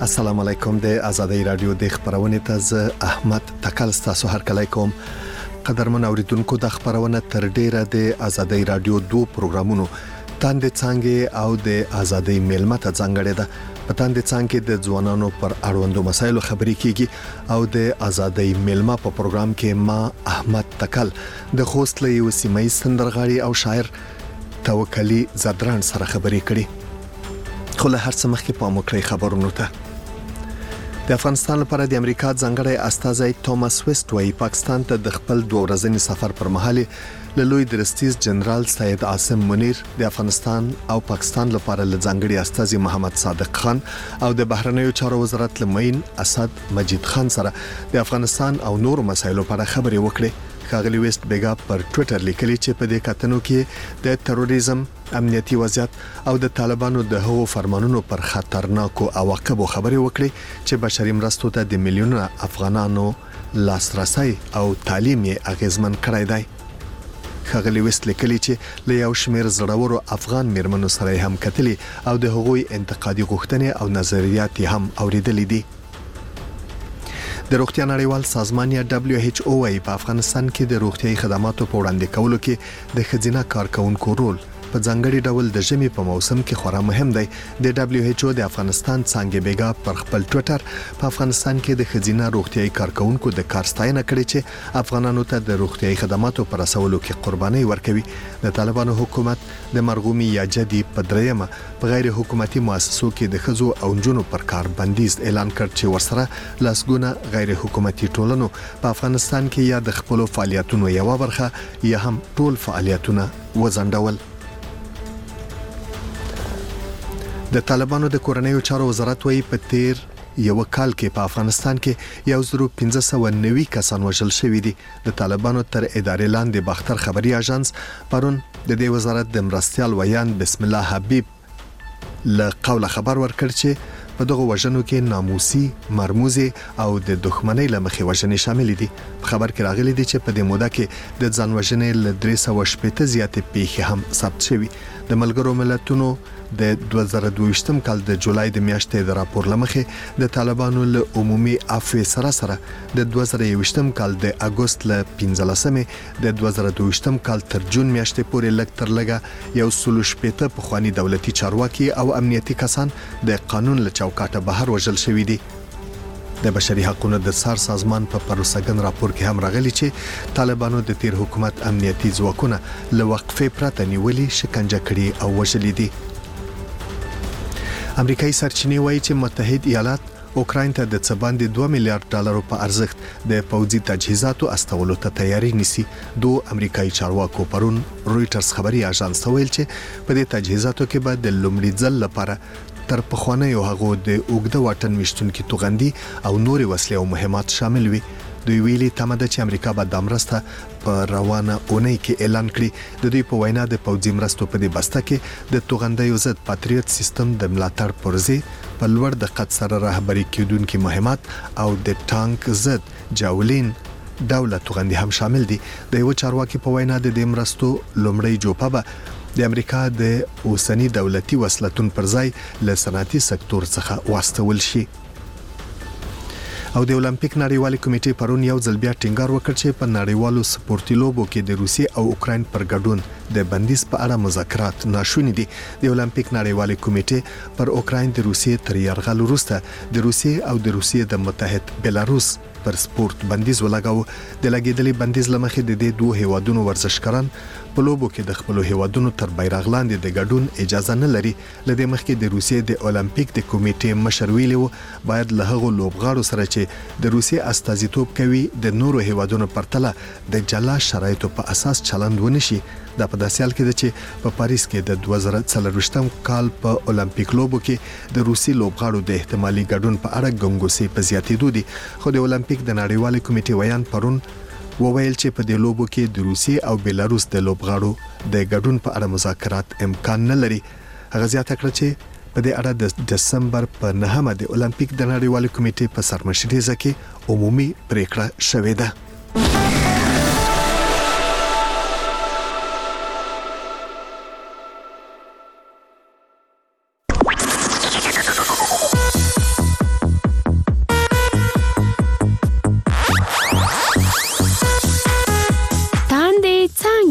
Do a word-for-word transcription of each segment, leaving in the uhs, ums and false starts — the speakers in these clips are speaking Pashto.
السلام علیکم د آزادۍ رادیو د خبرونه ته احمد تکل تاسو هر کله کوم قدرمن اوریدونکو د خبرونه تر ډیره د آزادۍ رادیو دوه پروګرامونو تاند څنګه او د آزادۍ میلمه ته څنګه ده په تاند څنګه د ځوانانو پر اړوندو مسایلو خبرې کیږي او د آزادۍ میلمه په پروګرام کې ما احمد تکل د خوست له یو سیمې سندرغاړي او شاعر توکلی زدران سره خبرې کړي خو له هر څه مخکې په مکرې خبرونو ته د افغانستان لپاره د امریکا ځانګړی استازی توماس ویسټ وايي پاکستان ته د خپل دوه ورځنی سفر پر مهال له لوی درستیز جنرال سید عاصم منیر د افغانستان او پاکستان لپاره له ځانګړي استازي محمد صادق خان او د بهرنیو چارو وزارت لمین اسد مجید خان سره د افغانستان او نور مسایلو په اړه خبرې وکړي خاغلی ویسټ بیګا پر ټوئیټر لیکلی چې په دې کتنو کې د تروریزم امنیتي وضعیت او د طالبانو د هغو فرمانونو پر خطرناکو عواقبو خبرې وکړي چې بشري مرستو ته د میلیونونو افغانانو لاسرسي او تعلیم یې اغیزمن کړی دی خاغلی ویسټ لیکلی چې له یو شمېر زړورو افغان میرمنو سره هم کتلی او د هغوی انتقادي غوښتنې او نظریات هم اوریدلې دي د روغتیا نړیوال سازمان یا دبليو ایچ او وايي په افغانستان کې د روغتیايي خدماتو په وړاندې کولو کې د خزینه کارکونکو رول په ځانګړي ډول د ژمي په موسم کې خورا مهم دی د دبليو ایچ او د افغانستان څنګه بیګا پر خپل ټوئیټر په افغانستان کې د خزینه روغتیايي کارکونکو د کار ستاینه کړې چې افغانانو ته د روغتیايي خدماتو پر رسولو کې قرباني ورکوي د طالبانو حکومت د مرغومي یا جدي په دریمه په غیر حکومتي مؤسسو کې د خزو او جنونو پر کار بندیز اعلان کړ چې ورسره لاسګونه غیر حکومتي ټولنو په افغانستان کې یا د خپل فعالیتونو یو برخه یا هم ټول فعالیتونه وزندول د طالبانو د کورنیو چارو وزارت وايي په تیر یو کال کې په افغانستان کې یو زرو پنځه سوه نوي کسان وژل شوي دي د طالبانو تر ادارې لاندې باختر خبري اژانس پرون د دې وزارت د مرستيال ویان بسم الله حبیب له قوله خبر ورکړ چې په دغه وژنو کې ناموسي مرموزي او د دښمنۍ لمخې وژنې شامل دي په خبر کې راغلي دي چې په دې موده کې د ځان وژنې ل درې سوه شپږ زیاتې پیښې هم ثبت شوي د ملګرو ملتونو د دوه زره دوه ویشتم کال د جولای د میاشتې د راپور لمخې د طالبانو له عمومي عفو سره سره د دوه زره یو ویشتم کال د اگست ل پنځلسمې د دوه زره دوه ویشتم کال تر جون میاشتې پورې لږ تر لږه یو سل شپږ په خواني دولتي چارواکي او امنیتي کسان د قانون له چوکاټه بهر وژل شوي دي د بشري حقوقو د سار سازمان په پروسګن راپور کې هم راغلي چې طالبانو د تیر حکومت امنیتي ځواکونه له وقفې پرته نیولې شکنجه کړي او وژلي دي امریکایي سرچینې وایي چې متحد ایالات اوکراین ته د څه باندې دوه میلیارډ ډالرو په ارزښت د پوځي تجهیزاتو استولو ته تیاری نیسي دوه امریکایي چارواکو پرون رويټرز خبري اژانس ته ویل چې په دې تجهیزاتو کې به د لومړي ځل لپاره تر پخوانیو هغو د اوګده واټن مشتونکو توغندي او نوري وسلې او مهمات شامل وي دوی ویلي تمه ده چې امریکا به د مرسته په روانه اونۍ کې اعلان کړي د دوی په وینا د پوځي مرستو په دې بسته کې د توغندیو ضد پاتریوت سیستم د ملاتړ پروژې په لوړ دقت سره رهبري کیدونکو مهمات او د ټانک ضد جاولین دولت توغندي هم شامل دي د یو چارواکي په وینا د دې مرستو لومړی جوپه به د امریکا د اوسنی دولتي وسلتون پر ځای له صنعتي سکتور څخه واستول شي او د اولمپیک نړیوالې کمیټې پرون یو ځل بیا ټینګار وکړ چې په نړیوالو سپورتي لوبو کې د روسیې او اوکراین پر ګډون د بندیز په اړه مذاکرات ناشوني دي د اولمپیک نړیوالې کمیټې پر اوکراین د روسیې تر یرغل وروسته د روسیې او د روسیې د متحد بلاروس پر سپورت بندیز ولګاو د لګیدلې بندیز لمخې د دې دوه هیوادونو ورزشکاران په لوبو کې د خپل هیوادونو تر بیرغ لاندې د ګډون اجازه نه لري لدې مخکې د روسیې د اولمپیک د کمیټې مشر ویلي باید له هغو لوبغاړو سره چې د روسیې استازیتوب کوي د نورو هیوادونو پرتله د جلا شرایطو په اساس چلند ونشي دا په داسې حال کې ده چې په پاریس کې د دوه زره څلرویشتم کال په اولمپیک لوبو کې د روسي لوبغاړو د احتمالي ګډون په اړه ګنګوسې په زیاتېدو دي خو د اولمپیک د نړیوالې کمیټې ویان پرون وویل چې په دې لوبو کې د روسي او بیلاروس د لوبغاړو د ګډون په اړه مذاکرات امکان نه لري هغه زیاته کړه چې په دې اړه د دسمبر په نهمه د اولمپیک د نړیوالې کمیټې په سرمشرۍ کې عمومي پریکړه شوې ده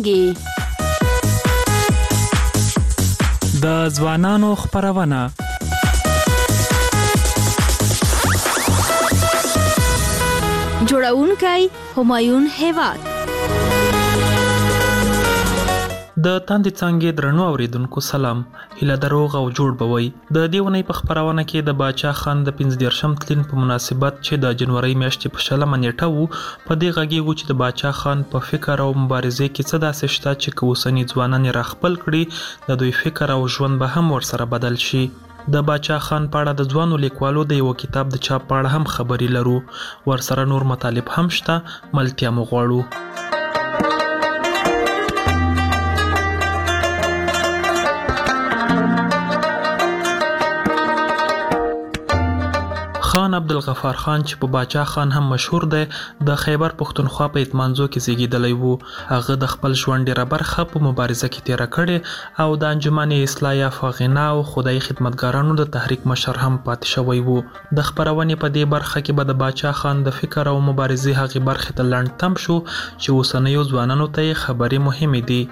څانګې د ځوانانو خپرونه. جوړونکی همایون هیواد. د تاندې څانګې درنو اوریدونکو سلام. هیله دروغ او جوړ بوي. د دیونی په خبرونه کې د باچا خان د پنځه دیرشم تلین په مناسبت چې د جنوري میاشتې په شلمه نیټه وو، په دې غږیږو چې د باچا خان په فکر او مبارزې کې څه داسې شته چې کوسنی ځوانان را خپل کړي، د دوی فکر او ژوند به هم ورسره بدل شي. د باچا خان په اړه د ځوانو لیکوالو د یو کتاب د چاپ په اړه هم خبري لرو. ورسره نور مطالب هم شته، ملتیا مو غواړو. خان عبدالغفار خان چې په باچا خان هم مشهور دی، د خیبر پښتونخوا په اتمانزو کې زیږیدلی وو. هغه د خپل ژوند ډیره برخه په مبارزه کې تیره کړې او د انجمن اصلاح یافغنا او خدای خدمتګارانو د تحریک مشر هم پاتې شوی وو. د خبرونې په دې برخه کې به د باچا خان د فکر او مبارزې هغې برخې ته لنډ تم شو چې اوسنیو ځوانانو ته یې خبرې مهمې دي.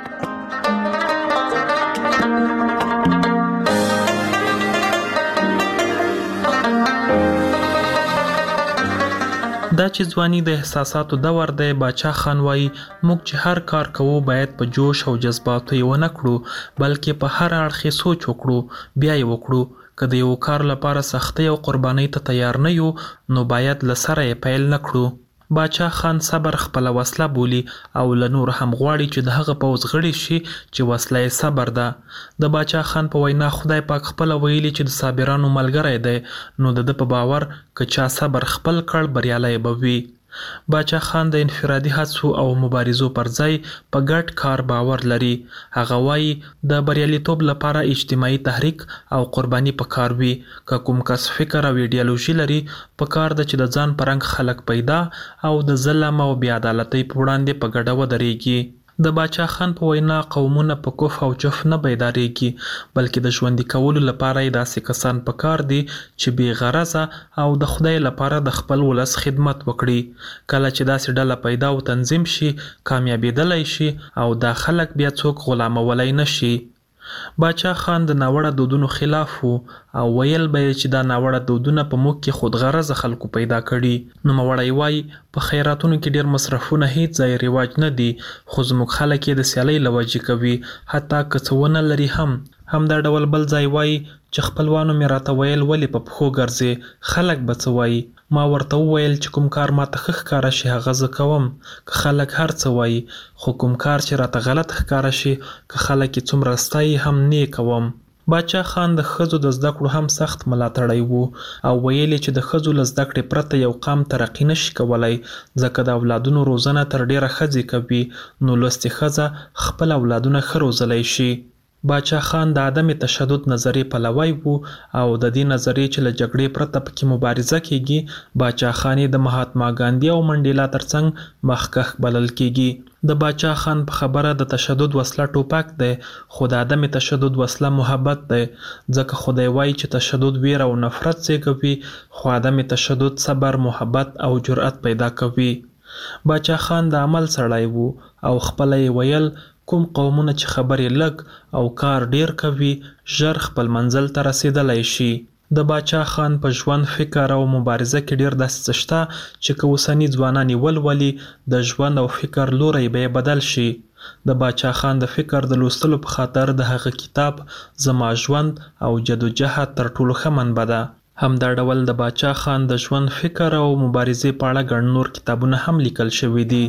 دا چې ځواني د احساساتو دور دی، باچا خان وایي موږ چې هر کار کوو باید په جوش او جذباتو یې ونه کړو، بلکې په هر اړخ یې سوچ وکړو، بیا یې وکړو. که د یو کار لپاره سختۍ او قربانۍ ته تیار نه یو، نو باید له سره یې پیل نه کړو. باچا خان صبر خپله وسله بولي او له نور هم غواړي چې د هغه پوځ غړي شي چې وسله یې صبر ده. د باچا خان په وینا خدای پاک خپله ویلي چې د صابرانو ملګری دی، نو د ده په باور که چا صبر خپل کړ بریالی به وي. باچا خان د انفرادي هڅو او مبارزو پر ځای په ګډ کار باور لري. هغه وایي د بریالیتوب لپاره اجتماعي تحریک او قرباني پکار وي. که کوم کس فکر او ایډیالوژي لري، پکار ده چې د ځان په رنګ خلک پیدا او د ظلم او بې عدالتۍ په وړاندې په ګډه ودرېږي. د باچا خان په وینا قومونه په کف او جف نه بیدارېږي، بلکې د ژوندي کولو لپاره یې داسې کسان پکار دي چې بې غرضه او د خدای لپاره د خپل ولس خدمت وکړي. کله چې داسې ډله پیدا او تنظیم شي، کامیابېدلی شي او دا خلک بیا څوک غلامولی نه شي. باچا خان د ناوړه دودونو خلاف وو او ویل به یې چې دا ناوړه دودونه په موږ کې خودغرضه خلکو پیدا کړي. نوموړی وایي په خیراتونو کې ډیر مصرفونه هیڅ ځای رواج نه دي، خو زموږ خلک یې د سیالۍ له وجې کوي، حتی که څه ونه لري هم. همدا ډول بل ځای وایي چې خپلوانو مې راته ویل ولې په پښو ګرځې، خلک به څه وایي. ما ورته وویل چې کوم کار ماته ښه ښکاره شي هغه زه کوم، که خلک هر څه وایي، خو کوم کار چې راته غلط ښکاره شي، که خلک یې څومره ستایي هم نه یې کوم. باچا خان د ښځو د زده کړو هم سخت ملاتړی وو او ویل چې د ښځو له زده کړې پرته یو قام ترقي نشي کولی، ځکه د اولادونو روزنه تر ډیره ښځې کوي، نو لوستې ښځه خپل اولادونه ښه روزلی شي. باچا خان د عدم تشدد نظریې پلوی وو او د دې نظریې چې له جګړې پرته پکې مبارزه کیږي، باچا خان د مهاتما ګاندھی او منډیلا ترڅنګ مخکښ بلل کیږي. د باچا خان په خبره د تشدد وسله ټوپک دی، خو د عدم تشدد وسله محبت دی، ځکه خدای وایي چې تشدد ویر او نفرت زیږوي، خو عدم تشدد صبر، محبت او جرأت پیدا کوي. باچا خان د عمل سړی وو او خپله یې ویل کوم قومونه چې خبرې لږ او کار ډیر کوي، ژر خپل منزل ته رسیدلی شي. د باچا خان په ژوند، فکر او مبارزه کې ډیر داسې څه شته چې که اوسني ځوانان یې ولولي، د ژوند او فکر لوری به یې بدل شي. د باچا خان د فکر د لوستلو په خاطر د هغه کتاب زما ژوند او جدوجهد تر ټولو ښه منبع ده. همدا ډول د باچا خان د ژوند، فکر او مبارزې په اړه ګڼ نور کتابونه هم لیکل شوي دي.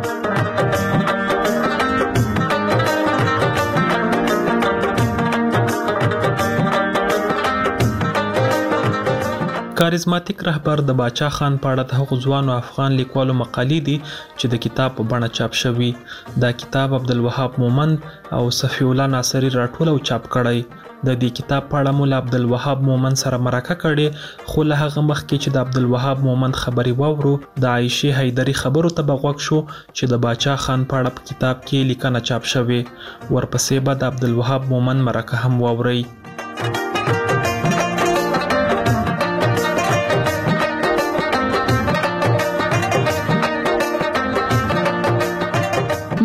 کاریزماتیک رهبر د باچا خان په اړه د هغو ځوانو افغان لیکوالو مقالې دي چې د کتاب په بڼه چاپ شوي. دا کتاب عبدالوهاب مومند او صفی الله ناصري راټول او چاپ کړی. د دې کتاب په اړه مو له عبدالوهاب مومند سره مرکه کړې، خو له هغه مخکې چې د عبدالوهاب مومند خبرې واورو، د عایشې حیدري خبرو ته به غوږ شو چې د باچا خان په اړه په کتاب کې لیکنه چاپ شوې. ورپسې به د عبدالوهاب مومند مرکه هم واورئ.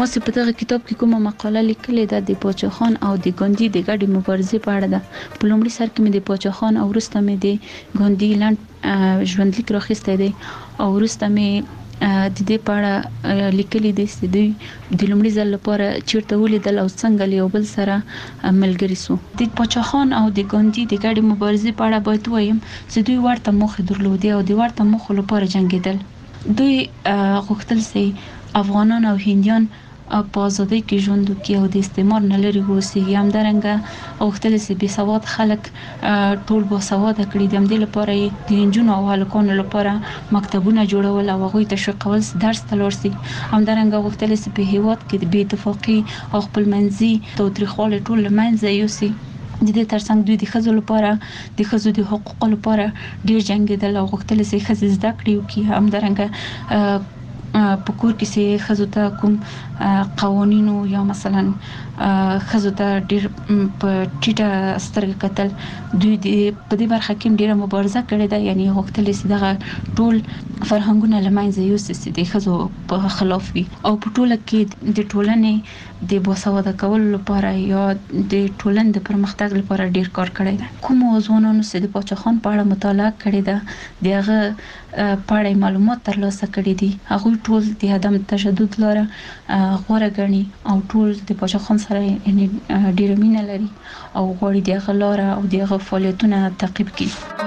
ما چې په دغه کتاب کې کومه مقاله لیکلې ده د پاچا خان او د ګاندي د ګډې مبارزې په اړه ده. په لومړي سر کې مې د پاچا خان او وروسته مې د ګاندي لاند ژوندلیک راخیستی دی او وروسته مې د دې په اړه لیکلي دي چې دوی د لومړي ځل لپاره چیرته ولیدل او څنګه له یو بل سره ملګري سو. د پاچا خان او د ګاندي د ګډې مبارزې په اړه باید وایم چې دوی ورته موخې درلودې او د ورته موخو لپاره جنګېدل. دوی غوښتل چې افغانان او هندیان په ازادۍ کې ژوند وکړي او د استعمار نه لرې واوسېږي. همدارنګه غوښتل چې بې سواد خلک ټول باسواده کړي. د همدې لپاره یې د نجونو او هلکانو لپاره مکتبونه جوړول او هغوی تشویقول چې درس ته لاړ شي. همدارنګه غوښتل چې په هېواد کې د بې اتفاقي او خپلمنځي تاوتریخوالی ټول له منځه یوسي. د دې ترڅنګ دوی د ښځو لپاره د ښځو د حقوقو لپاره ډېر جنګېدل او غوښتل چې ښځې زده کړې وکړي. همدارنګه په کور کې چې ښځو ته کوم قوانینو یا مثلا ښځو ته ډېر په ټیټه سترګه کتل، دوی د په دې برخه کې ډېره مبارزه کړې ده. یعنی غوښتل چې دغه ټول فرهنګونه له منځه یوسي چې د ښځو په خلاف وي او په ټوله کې د ټولنې د باسواده کولو لپاره یا د ټولنې د پرمختګ لپاره ډېر کار کړی ده. کوم ځوانانو چې د پاچا خان په اړه مطالعه کړې ده د هغه په اړه معلومات ترلاسه کړي دي، هغوی ټول د عدم تشدد لاره غوره ګڼي او ټول د پاچا خان سره ډېره مینه لري او غواړي د هغه لاره او د هغه فعالیتونه تعقیب کړي.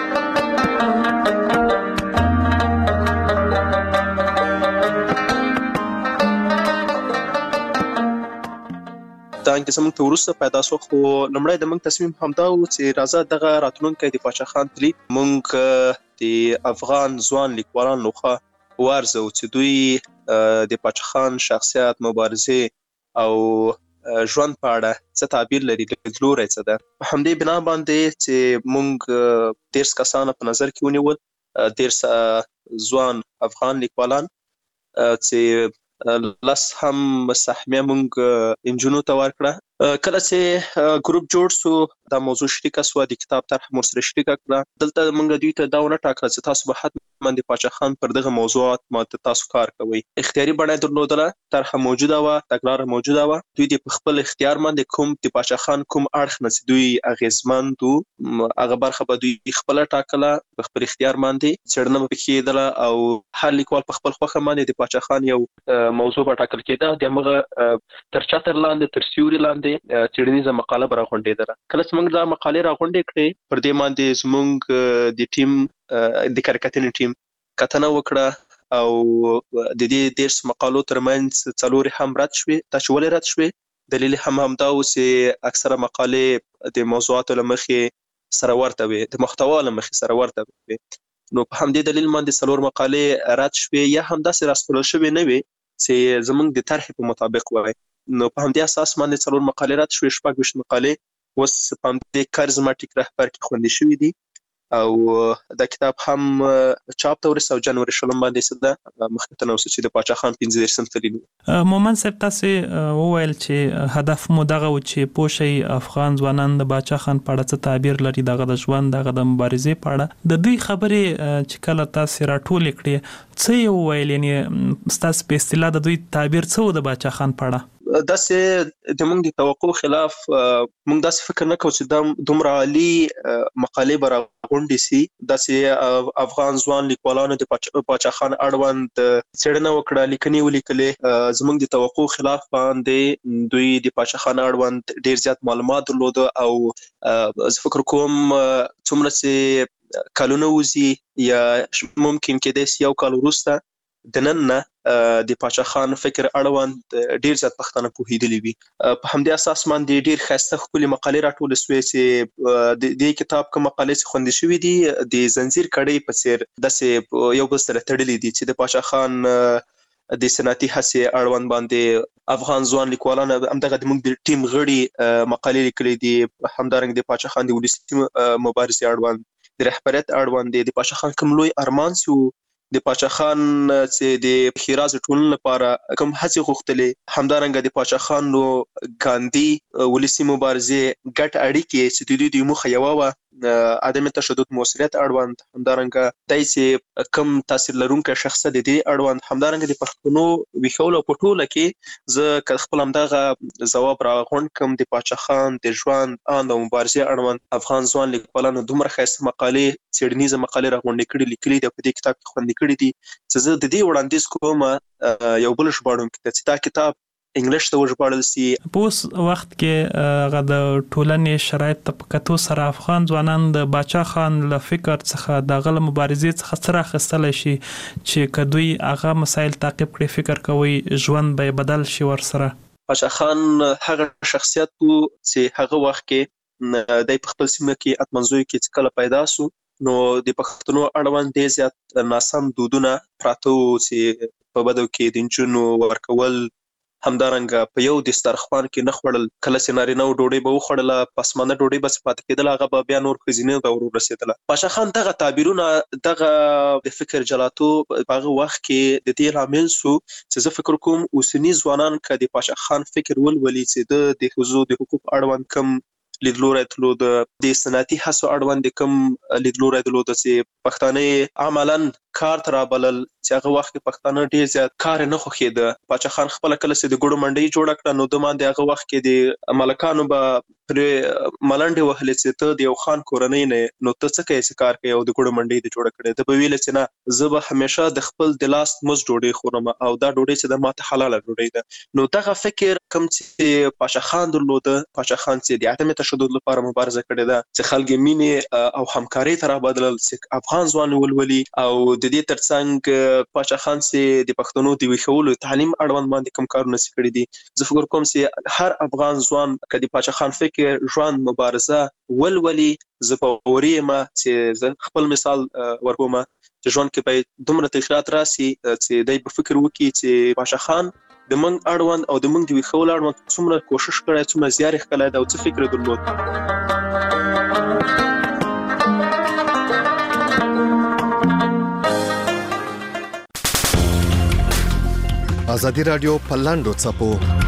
دا انګزمن ته ورسته پیدا شو، خو لمړی د موږ تصمیم همدا و چې راځه دغه راتلونکی د پاچا خان تلی موږ د افغان ځوان لیکوالان لخوا ورزو چې دوی د پاچا خان شخصیت، مبارزې او ژوند په اړه څه تعبیر لري، لیدلوری څه ده. په همدې بنا باندې چې موږ دیرش کسان په نظر کې ونیول، دیرش ځوان افغان لیکوالان چې لس هم سهمیه مونږ انجونو ته ورکړه. کله چې ګروپ جوړ سو دا موضوع شریکه سوه، د کتاب طرح مور سره شریکه کړه. دلته مونږ دوی ته دا ونه ټاکله چې تاسو به حتما د پاچا خان پر دغه موضوعات ماته تاسو کار کوئ. اختیاري بڼه درلودله، طرح موجوده وه، تګلاره موجوده وه. دوی د په خپل اختیار باندې کوم د پاچا خان کوم اړخ نه چې دوی اغیزمند وو هغه برخه به دوی خپله ټاکله، په خپل اختیار باندې څېړنه به پکې کېدله او هر لیکوال په خپل خوښه باندې د پاچا خان یو موضوع به ټاکل کېده. د همغه تر چتر لاندې، تر سیوري لاندې څېړنیزه مقاله به راغونډېدله. کله چې موږ دا مقالې راغونډې کړې، پر دې باندې زموږ د ټیم د کارکتنې ټیم کتنه وکړه او د دې دیرش مقالو ترمنځ څلورې هم رد شوې. دا چې ولې رد شوې، دلیل هم همدا و چې اکثره مقالې د موضوعاتو له مخې سره ورته وې، د محتوا له مخې سره ورته وې. نو په همدې دلیل باندې څلور مقالې رد شوې یا همداسې راسپړل شوې نه وې چې زموږ د طرحې په مطابق وای. نو په همدې اساس باندې څلور مقالې رد شوې، شپږ ویشت مقالې اوس په همدې کارزماټیک رهبر کې خوندي شوي دي او دا کتاب هم چاپ ته ورسه او جنوري شلم باندې څه ده مخکې ته نوسه چې د پاچا خان پنځه دېرشم تلین. مومن صاحب تاسې وویل چې هدف مو دغه و چې پوه شئ افغان ځوانان د پاچا خان په اړه څه تعبیر لري، دغه د ژوند، دغه د مبارزې په اړه. د دوی خبرې چې کله تاسې راټولې کړې څه یې وویل، یعنې ستاسو په اصطلاح د دوی تعبیر څه و د پاچا خان په اړه؟ داسې د موږ د توقع خلاف موږ داسې فکر نه کوو چې دا دومره عالي مقالې به راغونډې سي. داسې افغان ځوان لیکوالانو د پاچا خان اړوند څېړنه وکړه، لیکنې ولیکلې. زموږ د توقع خلاف باندې دوی د پاچا خان اړوند ډېر زیات معلومات درلوده او زه فکر کوم څومره چې کلونه وځي یا ممکن کېدای سي یو کال وروسته د نن نه د پاچا خان فکر اړوند ډیر زیات پښتانه پوهیدلی وي. په همدې اساس باندې ډیر ښایسته ښکلې مقالې راټولې سوې چې د دې کتاب کوم مقالې چې خوندي شوي دي د زنځیر کړۍ په څېر داسې یو بل سره تړلي دي چې د پاچا خان د صنعتي هڅې اړوند باندې افغان ځوان لیکوالان همدغه د موږ د ټیم غړي مقالې لیکلې دي. همدارنګه د پاچا خان د ولسي مبارزې اړوند، د رهبریت اړوند، د پاچا خان کوم لوی ارمان سو، د پاچا خان چې د ښېراز ټولنې لپاره کوم هڅې غوښتلې، همدارنګه د پاچا خان نو ګاندي ولسي مبارزې ګډ اړیکې چې د دوی د موخه یوه وه عدم تشدد موثریت اړوند، همدارنګه دای چې کم تاثیر لرونکي شخص د دې اړوند، همدارنګه د پښتنو ویښولو په ټوله کې زه خپل همدغه ځواب راغونډ کوم د پاچا خان د ژوند ان د مبارزې اړوند افغان ځوان لیکوالانو دومره ښایسته مقالې څېړنیزه مقالې راغونډې کړي لیکلي دي په دې کتاب کې خوندي کړي دي چې زه د دې وړاندیز کوم یو بل ژباړونکي چې دا کتاب انګلیش ته وژباړل سي. په اوس وخت کې هغه د ټولنې شرایط ته په کتو سره افغان ځوانان د باچا خان له فکر څخه د غل مبارزې څخه سره خستل شي چې کدوې هغه مسایل تعقیب کړي، فکر کوي ژوند به بدل شي ورسره. باچا خان هغه شخصیت وو چې هغه وخت کې د خپل سیمه کې اتمنځوي کې کله پیدا سو، نو د پښتنو اړوند ډېر زیات ناسم دودونه پراته وو چې په بدو کې د نجونو ورکول، همدارنګه په یو دسترخوان کې نه خوړل، کله چې نارینه و ډوډۍ به وخوړله پسمانه ډوډۍ بس پاتې کېدل، هغه به بیا نور ښځینه ته ور ورسېدله. باچا خان دغه تعبیرونه دغه د فکر جلاتو په هغه وخت کې د دې لامل سو چې زه فکر کوم اوسني ځوانان که د باچا خان فکر ولولي چې د د ښځو د حقوق اړوند کم لیدلوری درلود، د صنعتي هڅو اړوند کم لیدلوری درلود، چې پښتانه عملاً کار ته رابلل چې هغه وخت کې پښتانه ډېر زیات کار نه خوښېده. باچا خان خپله کله چې د ګوړو منډۍ جوړه کړه نو د باندې هغه وخت کې د ملکانو به پرې ملنډې وهلې چې ته د یو خان کورنۍ نه نو ته څه کوې چې کار کوې او د ګوړو منډۍ دې جوړه کړې. ده به ویل چې نه زه به همیشه د خپل د لاس مزد ډوډۍ خورم او دا ډوډۍ چې ده ماته حلاله ډوډۍ ده. نو دغه فکر کوم چې باچا خان درلوده، باچا خان چې د عدم تشدد لپاره مبارزه کړې ده، چې خلک مینې او همکارۍ ته رابدلل، چې افغان ځوان ولولي، او د دې ترڅنګ باچا خان چې د پښتنو د ویښولو تعلیم اړوند باندې کوم کارونه چې کړي دي. زه فکر کوم چې هر افغان ځوان که د باچا خان فکر ژوند مبارزه ولولي، زه په وری یم چې زه خپل مثال ورکوم چې ژوند کې به دومره تغیرات راسي چې دی به فکر وکړي چې باچا خان د موږ اړوند او د موږ د ویښولو اړوند څومره کوشش کړی، څومره زیار یې ښکلی دی او څه فکر درلود. ازادي رادیو پر لاندو څپو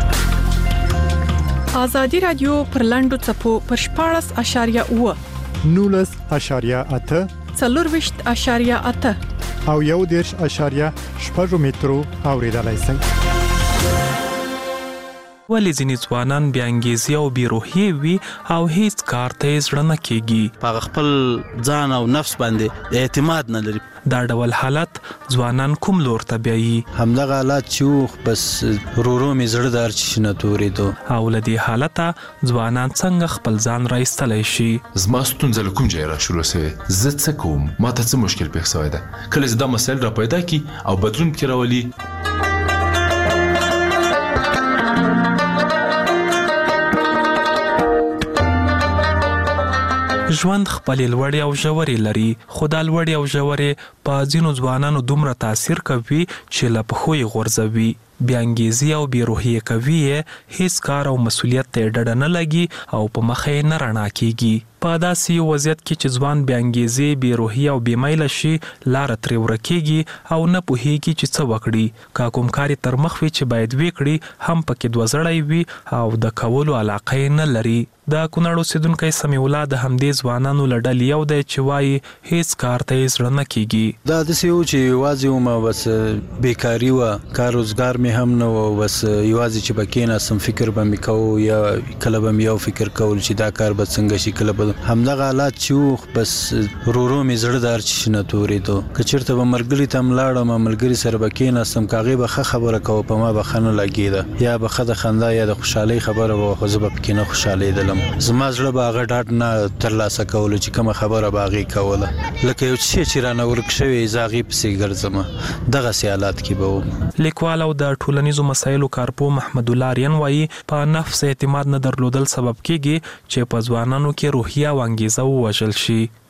ازادي رادیو پر لاندو څپو پر شپاړس اشاریه اوه نولس اشاریه اته څلورویشت اشاریه اته او یو دېرش اشاریه شپږ مترو اوریدلای شئ. ولې ځینې ځوانان بې انګیزې او بې روحیې وي او هیڅ کار ته یې زړه نه کېږي، په خپل ځان او نفس باندې اعتماد نه لري. دا ډول حالت ځوانان کوم لور ته بیایي؟ همدغه حالت چې بس ورو مې زړه د هر چیز نه تورېدو. او له دې حالته ځوانان څنګه خپل ځان را ایستلی شي؟ زما ستونزه له کوم ځای را شروع سوې، زه څه کوم، ما ته څه مشکل پېښ سوی ده. کله چې دا مسایل را پیدا کړي او بدلون پکې راولي، ژوند خپلې لوړې او ژورې لري، خو دا لوړې او ژورې په ځینو ځوانانو دومره تاثیر کوي چې له پښو یې غورځوي، بې انګیزې او بې روحیې کوي یې، هیڅ کار او مسؤلیت ته یې ډډه نه لګي او په مخه یې نه رڼا کېږي. په داسې یو وضعیت کې چې ځوان بې انګیزې، بې روحیې او بې میله شي، لاره ترې ورکېږي او نه پوهېږي چې څه وکړي. که کوم کار یې تر مخ وي چې باید ویې کړي هم پکې دوه زړی وي او د کولو علاقه یې نه لري. د کونړ اوسېدونکی سمیع الله د همدې ځوانانو له ډلې یو دی چې وایي هیڅ کار ته یې زړه نه کېږي. دا داسې و چې یوازې وم، بس بیکاري وه، کار روزګار مې هم نه و، بس یوازې چې به کېناستم فکر به مې کوو، یا کله به مې یو فکر کول چې دا کار به څنګه شي، کله به همدغه حالات چې و بس ورو مې زړه د هر چیز نه تورېدو. که چېرته به ملګري ته هم لاړم، ملګري سره به کېناستم، که هغې به ښه خبره کوه په ما به ښه نه لګېده، یا به ښه د خندا یا د خوشحالۍ خبره به وه، خو زه به پکې نه خوشحالېدلم. زما زړه به هغه ډاډ نه ترلاسه کولو چې کومه خبره به هغې کوله، لکه یو شی چې رانه ورک شوی زه هغې پسې ګرځم. دغسې حالات کې به وم. لیکوال او د ټولنیزو مسایلو کارپوه محمد الله آریان وایي په نفس اعتماد نه درلودل سبب کېږي چې په ځوانانو کې روحیه او انګیزه ووژل شي.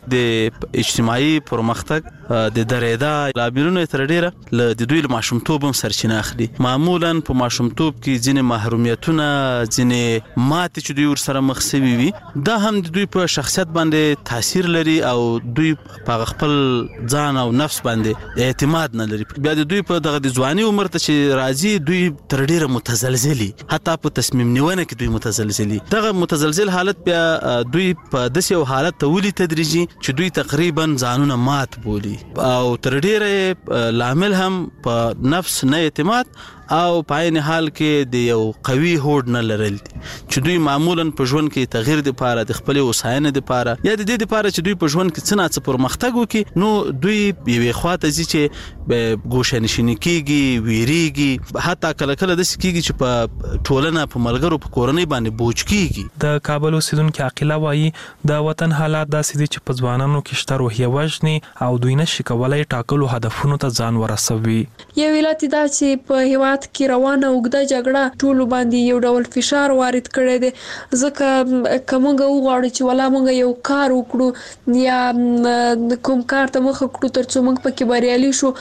د اجتماعي پرمختګ د درېدا لاملونه تر ډیره ل د دوی له ماشومتوب هم سرچینه اخلي. معمولا په ماشومتوب کې ځینې محرومیتونه، ځینې ماتې چې دوی ورسره مخ شوي وي، دا هم د دوی په شخصیت باندې تاثیر لري او دوی په خپل ځان او نفس باندې اعتماد نه لري. بیا د دوی په دغه د ځواني عمر ته چې راځي، دوی تر ډیره متزلزلي، حتی په تصمیم نیونه کې دوی متزلزلي. دغه متزلزل حالت بیا دوی په داسې یو حالت ته ولي تدریجي چې دوی تقریبا ځانونه مات بولي او تر ډیره لامل هم په نفس نه اعتماد او په عین حال کې د یو قوي هوډ نه لرل دي چې دوی معمولا په ژوند کې تغییر د پاره د خپل وساینه د پاره یا د دې د پاره چې دوی په ژوند کې څه نه څه پرمختګ وکړي، نو دوی یوې خواته ځي چې ګوشه نشینی کیږي، ویریږي، حتی کله کله د سکیږي چې په ټولنه په ملګرو په کورنۍ باندې بوج کیږي. د کابل اوسیدونکو عقیله وایي د وطن حالات داسې دي چې په ځوانانو کې شته روحیه وژني او دوی نشي کولای ټاکلو هدفونو ته ځان ورسوي. یو علت دا چې په هیواد کې روانه اوږده جګړه ټول باندې یو ډول فشار وارد کړی دی، ځکه کومه وغواړي چې ولا موږ یو کار وکړو یا کوم کار ته مخ کړو ترڅو موږ پکې بریالي شو،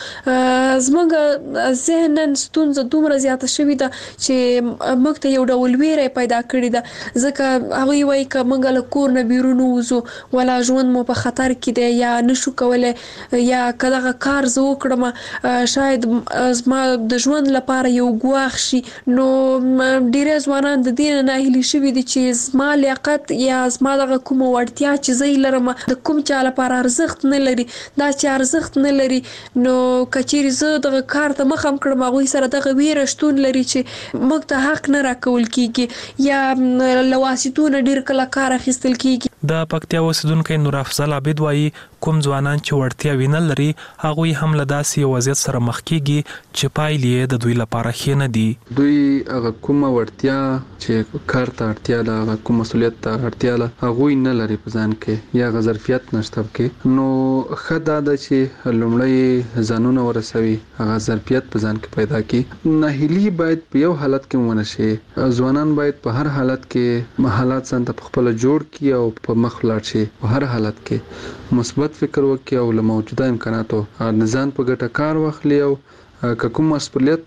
زموږ ذهنن ستونزه دومره زیاته شوې ده چې موږ ته یو ډول ویره پیدا کړې ده، ځکه هغه وایي چې موږ له کور نه بیرون وځو ولا ژوند مو په خطر کې دی یا نشو کولای یا کله کار زه وکړم شاید زما د ژوند لپاره یو ګواښ شي. نو ډېر ځوانان د دې نه هیلي شوي دي چې زما لیاقت یا زما دغه کومه وړتیا چې زه لرم د کوم چا لپاره ارزښت نه لري، دا چې ارزښت نه لري، نو کچېرې زه دغه کار ته مخ هم کړم هغوی سره دغه ویره شتون لري چې موږ ته حق نه راکول کیږي یا له واسطو نه ډېر کله کار اخیستل کیږي. د پکتیا اوسیدونکی نور افضل عابد وایي کوم ځوانان چې وړتیا وینه لري هغوی هم له داسې وضعیت سره مخ کیږي چې پایلې د دوی لپاره ښې نه دي. دوی هغه کومه وړتیا چې کار ته اړتیا ده، هغه کوم مسؤلیت ته اړتیا ده، هغوی نه لري په ځان کې یا هغه ظرفیت نشته کې، نو ښه دا ده چې لومړی ځانونه ورسوي، هغه ظرفیت په ځان کې پیدا کړي. ناهیلي باید په یو حالت کې ونه شي، ځوانان باید په هر حالت کې حالات ځان ته په خپله جوړ کړي او په مخ ولاړ شي، په هر حالت کې مثبت فکر وکړي او له موجوده امکاناتو نظام په ګټه کار واخلي او که کوم مسؤلیت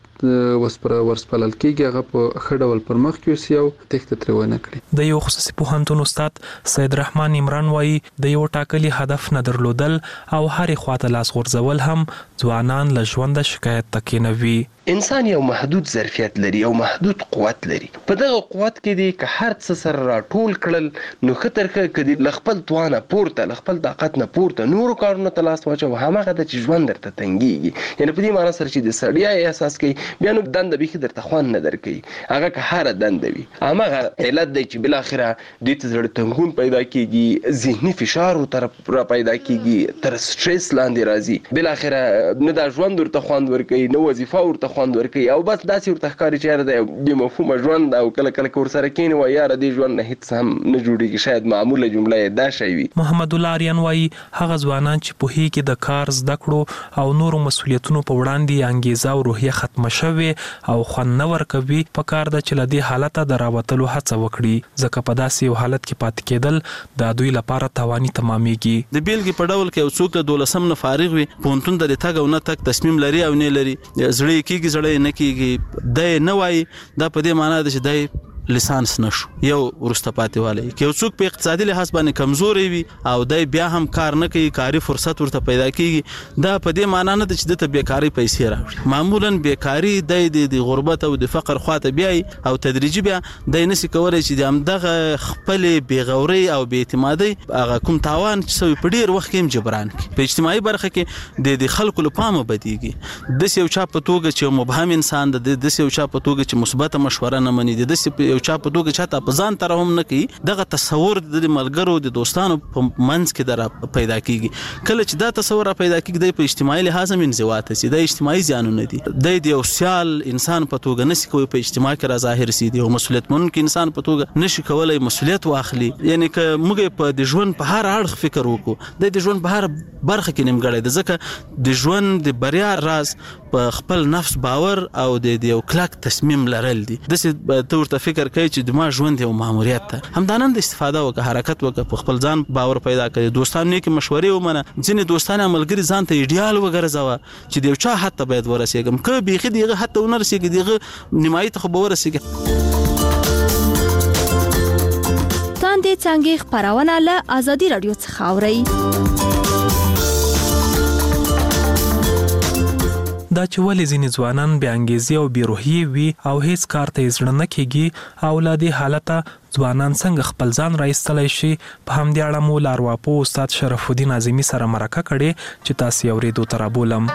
ورسپارل کېږي هغه په ښه ډول پر مخ یوسي او تېښته ترې ونه کړي. د یو خصوصي پوهنتون استاد سید رحمان عمران وایي د یو ټاکلي هدف نه درلودل او هرې خواته لاس غورځول هم ځوانان له ژونده شکایت ته کېنوي. انسان یو محدود ظرفیت لري او محدود قوت لري، په دغه قوت کې دی که هر څه سره راټول کړل نو ښه تر ښه که د له خپل توانه پورته له خپل طاقت نه پورته نورو کارونو ته لاس واچوه، هماغه ده چې ژوند درته تنګېږي. یعنې په دې معنا سره چې د ستړیا احساس کوي بیا نو دنده بیخي درته خوند نه درکوي، هغه که هره دنده وي. هماغه علت دی چې بالاخره دې ته زړه تنګون پیدا کېږي، ذهني فشار ورته را پیدا کېږي، تر سټرس لاندې راځي، بالاخره نه دا ژوند ورته خوند ورکوي، نه وظیفه ورته خوند ورکوي او بس داسې ورته ښکاري چې یاره د یو بې مفهومه ژوند او کله کله که ورسره کښېني وایي یاره دې ژوند نه هېڅ هم نه جوړېږي. شاید معموله جمله یې دا شی وي. محمد الله آریان وایي هغه ځوانان چې پوهېږي د کار زده کړو او نورو مسؤلیتونو په وړاندې انګیزه او روحیه ختمه شوې او خوند نه ورکوي، په کار ده چې له دې حالته د راوتلو هڅه وکړي، ځکه په داسې یو حالت کې پاتې کېدل د دوی لپاره تاواني تمامېږي. د بیلګې په ډول کې یو څوک د دولسم نه فارغ وي، پوهنتون ته د تګ او نه تګ تصمیم لري او نه لري، زړه یې کېږي زړه نه کېږي، دی نه وایي، دا په دې معنا ده چې دی لیسانس نشو یو ورسته پاتې والی. که یو څوک په اقتصادي لحاظ باندې کمزوری وي او دی بیا هم کار نه کوي، کاري فرصت ورته پیدا کېږي، دا په دې معنا نه ده چې دته بیکاري پیسې راوړي. معمولا بیکاري دی د غربت او د فقر خواته بیایي او تدریجي بیا دی نشي کولی چې د همدغه خپلې بېغورۍ او بېاعتمادۍ هغه کوم تاوان چې سوی په ډېر وخت کې هم جبران کړي. په اجتماعي برخه کې د د خلکو له پامه بدیږي، داسې یو چا په توګه چې مبهم انسان ده، داسې یو چا په توګه چې مثبته مشوره نه مني، داسې یو چا په توګه چاته په ځان تر هم نه کوي، دغه تصور د ملګرو د دوستانو په منځ کې در پیدا کیږي. کله چې دا تصور پیدا کیږي د په اجتماعي لحاظ هم انزوا ته سي، د اجتماعي زیانونه دي، د یو سیال انسان په توګه نشي کوي په اجتماع کې را ظاهر سي، د یو مسؤلیت منونکي انسان په توګه نشي کولای مسؤلیت واخلي. یعنی که موږ په د ژوند په هر اړخ فکر وکړو، د ژوند په هر برخه کې نیمګړی ده، ځکه د ژوند د بریا راز په خپل نفس باور او د یو کلک تصمیم لرل دي. داسې ته ورته فکر فکر کوي چې د ما ژوند یو ماموریت ده همدانند استفاده وکړه حرکت وکړه په خپل ځان باور پیدا کړي دوستانو کې مشورې ومنه ځینې دوستانه ملګری ځان ته ایډیال وګرځاوه چې د یو چا حتی باید ورسېږم که بیخي دغه حتی ونه رسېږي دغه نیمایي ته خو به ورسېږي تاندې څنګه خبرونه له آزادي رادیو څخه اورئ دا چې ولې ځینې ځوانان بې انګیزې او بې روحیې وي او هیڅ کار ته یې زړه نه کېږي او له دې حالته ځوانان څنګه خپل ځان راایستلی شي په همدې اړه مو له ارواپوه استاد شرف الدین اعظمي سره مرکه کړې چې تاسې یې اورېدو ته رابولم.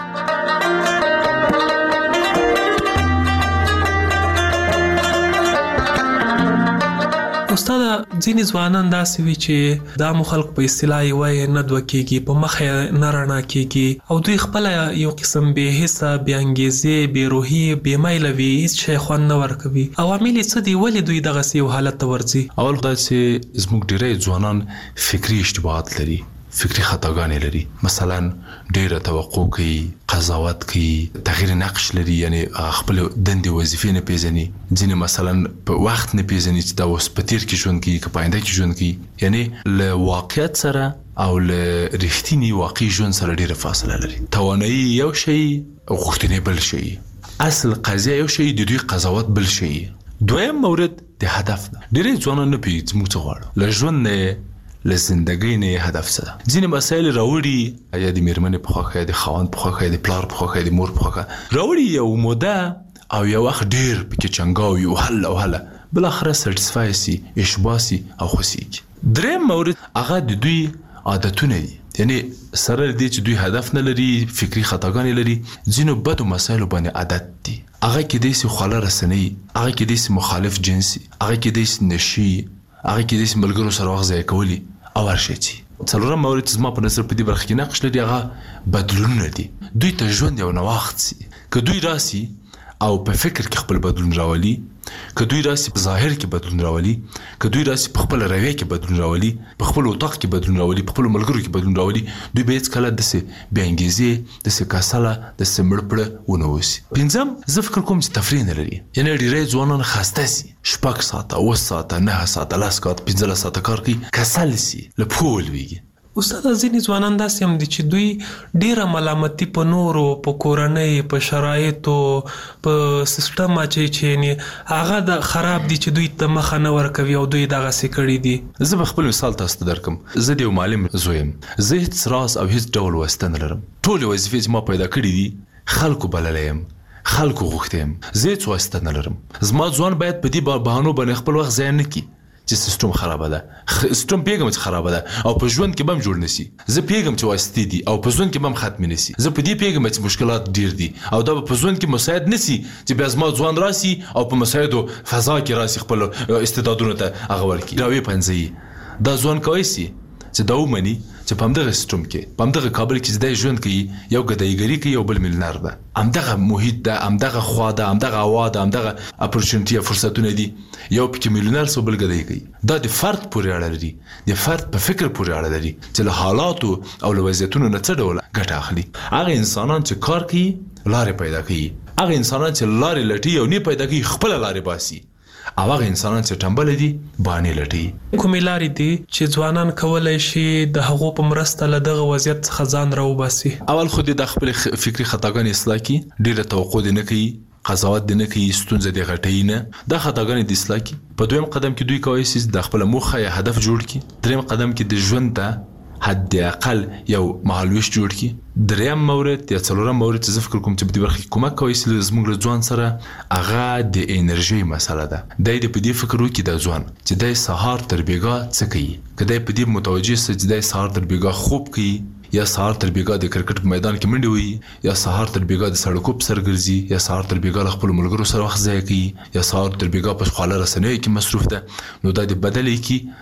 استاد ځینې ځوانان داسې وي چې دا مو خلک په اصطلاح یې وایي نه دوه کېږي په مخ یې نه رڼا کېږي او دوی خپله یو قسم بې حسه بې انګیزې بې روحي بې میله وي هېڅ شی خوند نه ورکوي. عوامل یې څه دي ولې دوی دغسې یو حالت ته ورځي؟ اول خدای چې زموږ ډېری ځوانان فکري اشتباهات لري فکری خطاګانې لري مثلا ډېره توقع کوي قضاوت کوي تغییر نقش لري یعنی خپل دندې وظیفې نه پیژني ځینې مثلا په وخت نه پیژني چې دا اوس په تیر کې ژوند کوي که په آینده کې ژوند کوي یعنی له واقعیت سره او له رښتیني واقعي ژوند سره ډېره فاصله لري. توانایي یو شی غوښتنې بل شی اصل قضیه یو شی د دوی قضاوت بل شی. دویم مورد د هدف ده ډېری ځوانان نه پوهېږي چې موږ څه غواړو له ژوند نه له زندګۍ نه هدف څه ده. ځینې مسایل راوړي یا د میرمنې په خوښه یا د خاوند په خوښه یا د پلار په خوښه یا د مور په خوښه راوړي یو موده او یو وخت ډېر پکې چنګاوي او هله او هله بالاخره سټسفای سي اشباه سي او خوښیږي. دریم مورد هغه د دوی عادتونه دي یعنی سره دې چې دوی هدف نه لري فکري خطاګانې لري ځینو بدو مسایلو باندې عادت دي هغه کېدای سي خواله رسنۍ هغه کېدای سي مخالف جنسي هغه کېدای سي نشي هغه کېدای سي ملګرو سره وخت ضایع کولي او هر شی چې څلورم مورد چې زما په نظر په دې برخه کې نقش لري هغه بدلونونه دي. دوی ته ژوند یو نوښت سي که دوی راسي او په فکر کې خپل بدلون راولي که دوی راسي په ظاهر کې بدلون راولي که دوی راسي په خپل رویه کې بدلون راولي په خپل اتاق کې بدلون راولي په خپل ملګرو کې بدلون راولي دوی به هېڅ کله داسې بې انګیزې داسې کسله داسې مړ پړه ونه اوسي. پنځم زه فکر کوم چې تفریح نه لري یعنې ډېری ځوانان خسته سي شپږ ساعته اوه ساعته نهه ساعته لس ساعته پنځلس ساعته کار کوي کسل سي له پښو ولوېږي. استاد ځینې ځوانان داسې هم دي چې دوی ډیره ملامتي په نورو په کورنۍ په شرایطو په سیستم اچوي چې یعنې هغه د خراب دي چې دوی ته مخه نه ورکوي او دوی دغسې کړي دي. زه به خپل مثال تاسو ته درکم. زه د یو معلم زوی یم زه هېڅ راز او هېڅ ډول واسطه نه لرم ټولې وظیفې چې ما پیدا کړي دي خلکو بللی یم خلکو غوښتی یم زه هېڅ واسطه نه لرم. زما ځوان باید په دې بهانو باندې خپل وخت ضایع نه کړي چې سیستم خرابه ده سیستم پیغام چې خرابه ده او په ژوند کې به هم جوړ نشي. زه پیغام چې واسطې دي او په ژوند کې به هم ختم نشي. زه په دې پیغام چې مشکلات ډیر دي او دا په ژوند کې مساعد نشي چې بیا زما ځوان راسي او په مساعدو فضا کې راسي خپل استعدادونو ته هغه ورکړي راوي پنځي دا ځوان کوي چې دا ومني چې په همدغه سیستم کې په همدغه کابل کې چې دی ژوند کوي یو ګدایګري کوي یو بل میلیونر ده همدغه محیط ده همدغه خوا ده همدغه هوا ده همدغه اپورچونټي یا فرصتونه دي یو پکې میلیونر سو بل ګدای کوي. دا د فرد پورې اړه لري د فرد په فکر پورې اړه لري چې له حالاتو او له وضعیتونو نه څه ډول ګټه اخلي. هغه انسانان چې کار کوي لارې پیدا کوي هغه انسانان چې لارې لټي او نه پیدا کوي خپل لارې باسي او هغه انسانان چې ټمبل دي باندې لټي. کومې لارې دي چې ځوانان کولی شي د هغو په مرسته له دغه وضعیت څخه ځان راوباسي؟ اول خو دې د خپل فکري خطاګانې اصلاح کړي ډېره توقع دې نه کوي قضاوت دې نه کوي ستونزه دې غټوي نه دا خطاګانې دې اصلاح کړي. په دویم قدم کې دوی کولی شي د خپله موخه یا هدف جوړ کړي. دریم قدم کې د ژوند ته حد اقل یو مهالویش جوړ کړي. دریم مورد یا څلورم مورد چې زه فکر کوم چې په دې برخه کې کومک کوي چې زموږ له ځوان سره هغه د انرژۍ مسله ده. دی دې په دې فکر وکړي دا ځوان چې دی سهار تر بېګا څه کوي که دی په دې متوجه سي چې دی سهار تر بېګا خوب کوي یا سهار تر بېګا د کرکټ په میدان کې منډې وهي یا سهار تر بېګا د سړکو په سر ګرځي یا سهار تر بېګا له خپلو ملګرو سره وخت ضایع کوي یا سهار تر بېګا په خواله رسنیو کې مصروف ده نو دا دې بدلی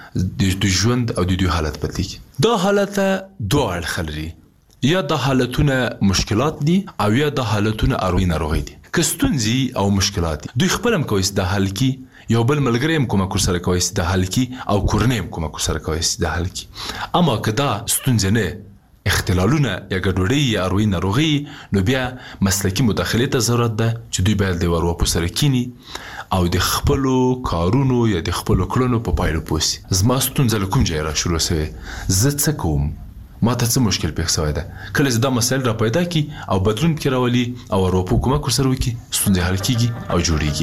کړي د ژوند او د دوی حالت بدلی کړي. دا حالت دوه اړخه لري یا دا حالتونه مشکلات دي او یا دا حالتونه اروي ناروغي دي. که ستونزې او مشکلات دي دوی خپل هم کوي چې دا حل کړي یو بل ملګری هم کومک ورسره کوي چې دا حل کړي او کورنۍ هم کومک ورسره کوي چې دا حل کړي. اما که دا ستونزې نه اختلالونه یا ګډوډۍ یا اروي ناروغي نو بیا مسلکي مداخلې ته ضرورت ده چې دوی باید د ورواپو سره کینی او د خپلو کارونو یا د خپلو کړنو په پایلو پوسی. زما ستونزه له کوم ځای را شروع شوه؟ زه څه کوم؟ ما ته څه مشکل پیښ شوی ده؟ کله چې دا مسایل را پیدا کی او بدلون کې راولي او اروپا کومک ورسره وکړي، ستونزې حل کیږي او جوړیږي.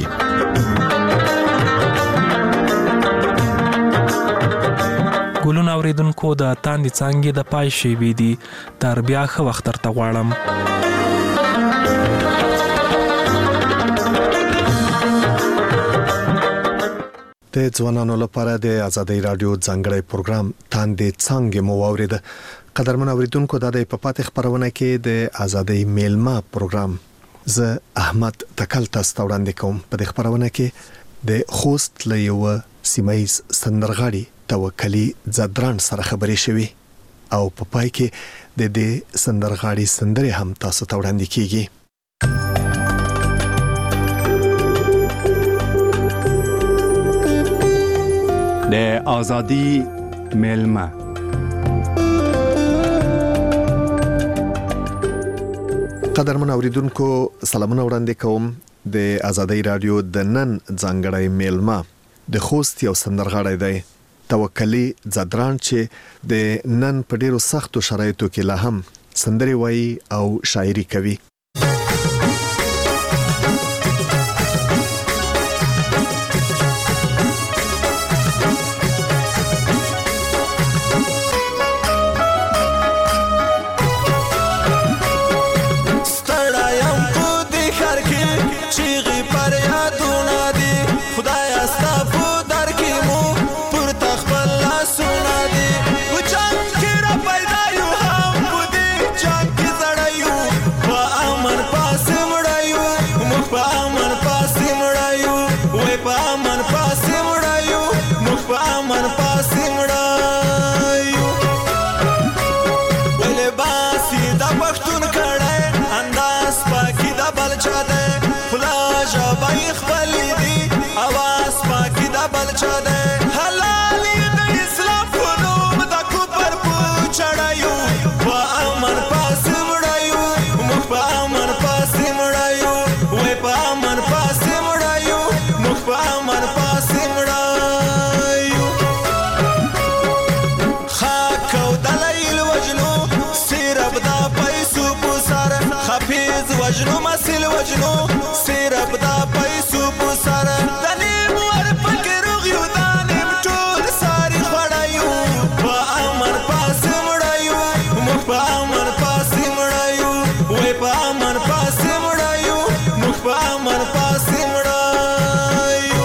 ګلونه اوریدونکو د تاندې څانګې د پای شیبې دي. تر بیا ښه وخت درته غواړم. د ځوانانو لپاره د ازادۍ رادیو ځانګړی پروګرام تاندې څانګې مو واورید. قدرمن اوریدونکو دا د پپات خبرونه کې د ازادۍ میلمه پروګرام زه احمد تکل تاسو ته وړاندې کوم. په دې خبرونه کې د خوست له یو سیمایي سندرغاړي توکلی زدران سره خبرې شوي او په پای کې د دې سندرغاړي سندرې هم تاسو ته وړاندې کیږي. د ازادي میلمه قدرمن اوریدونکو سلامونه وړاندې کوم. د ازادۍ رادیو د نن ځانګړی میلمه د خوست یو سندرغاړی دی توکلی زدران چې د نن په ډیرو سختو شرایطو کې لا هم سندرې وایي او شاعري کوي. وجنو مسل وجنو سیرب دا پیسو پسر دنیم ور فکر غیو دانیم ټول ساری خړایو په امر پاس مړایو مخ په امر پاس مړایو وې په امر پاس مړایو مخ په امر پاس مړایو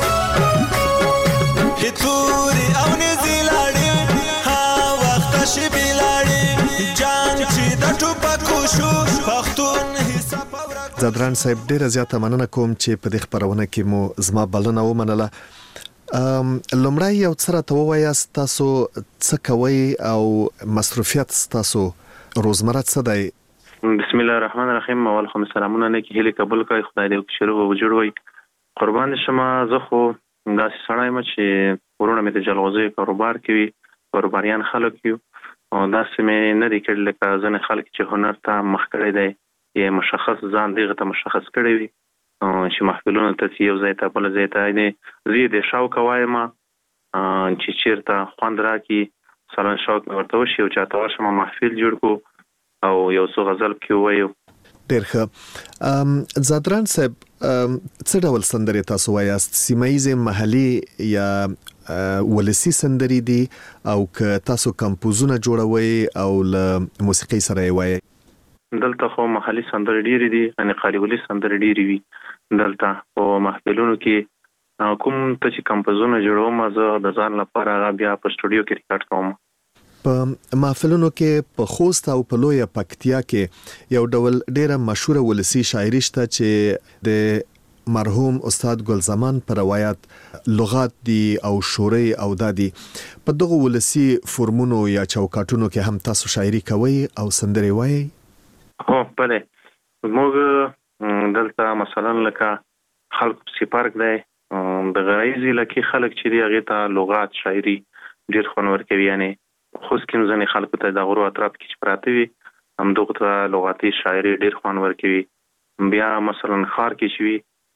هتوري او نزیلاړي ها وخت شي بلاړي جان چې د ټوپکو شو پختون زدران صاحب ډیره زیاته مننه کوم چې په دې خبرونه کې مو زما بلنه ومنله. لومړی یو څه راته ووایاست تاسو څه کوئ او مصروفیت ستاسو روزمره څه دی؟ بسم الله الرحمن الرحیم. اول خو سلامونه نه کې هلي قبول کړئ. خدای دې شروع وجوړوي. قربان شمه. زه خو داسې سړی یم چې ورونه مې د جلغوزي کاروبار کوي، کاروباریان خلک یو او داسې مې نه دی کړی لکه ځینې خلک چې هنر ته مخ کړی دی یې مشخص ځان دغه ته مشخص کړی وي چې محفلونو ته یو ځای ته بل ځای ته نه زی د شوق وایم چې چیرته خوند راکې سلام شوق ورته وشي او چاته ورشم محفل جوړ کو او یو څو غزل کې وایو. ډېر ښه. زدران صاحب څه ډول سندرې تاسو وایاست؟ سیمایي محلي یا ولسی سندرې دي او که تاسو کمپوزونه جوړوي او له موسیقي سره یې وایي؟ دلته خو محلي سندرې ډېرې دي، یعنې قالیولي سندرې ډېرې وي. دلته په محفلونو کې کوم ته چې کمپوزونه جوړوم زه د ځان لپاره هغه بیا په سټوډیو کې ریکارډ کوم. په محفلونو کې په خوست او په لویه پکتیا کې یو ډول ډېره مشهوره ولسی شاعري شته چې د مرحوم استاد ګلزمان پر روایت لغات دي او شوري او دادي. په دغه ولسی فرمونو یا چوکاټونو کې هم تاسو شاعري کوي او سندرې وایي؟ هو بله. موږ دلته مثلا لکه خلق سی پارک دی د غرایزي لکه خلک چې دی هغه ته لغات شاعري ډېر خوند ورکوي. یعنی خو سکه ځنې خلکو ته د غرو اطراف کې پراته وي هم دغه ته لغاتي شاعري ډېر خوند ورکوي. بیا مثلا خار کې شوي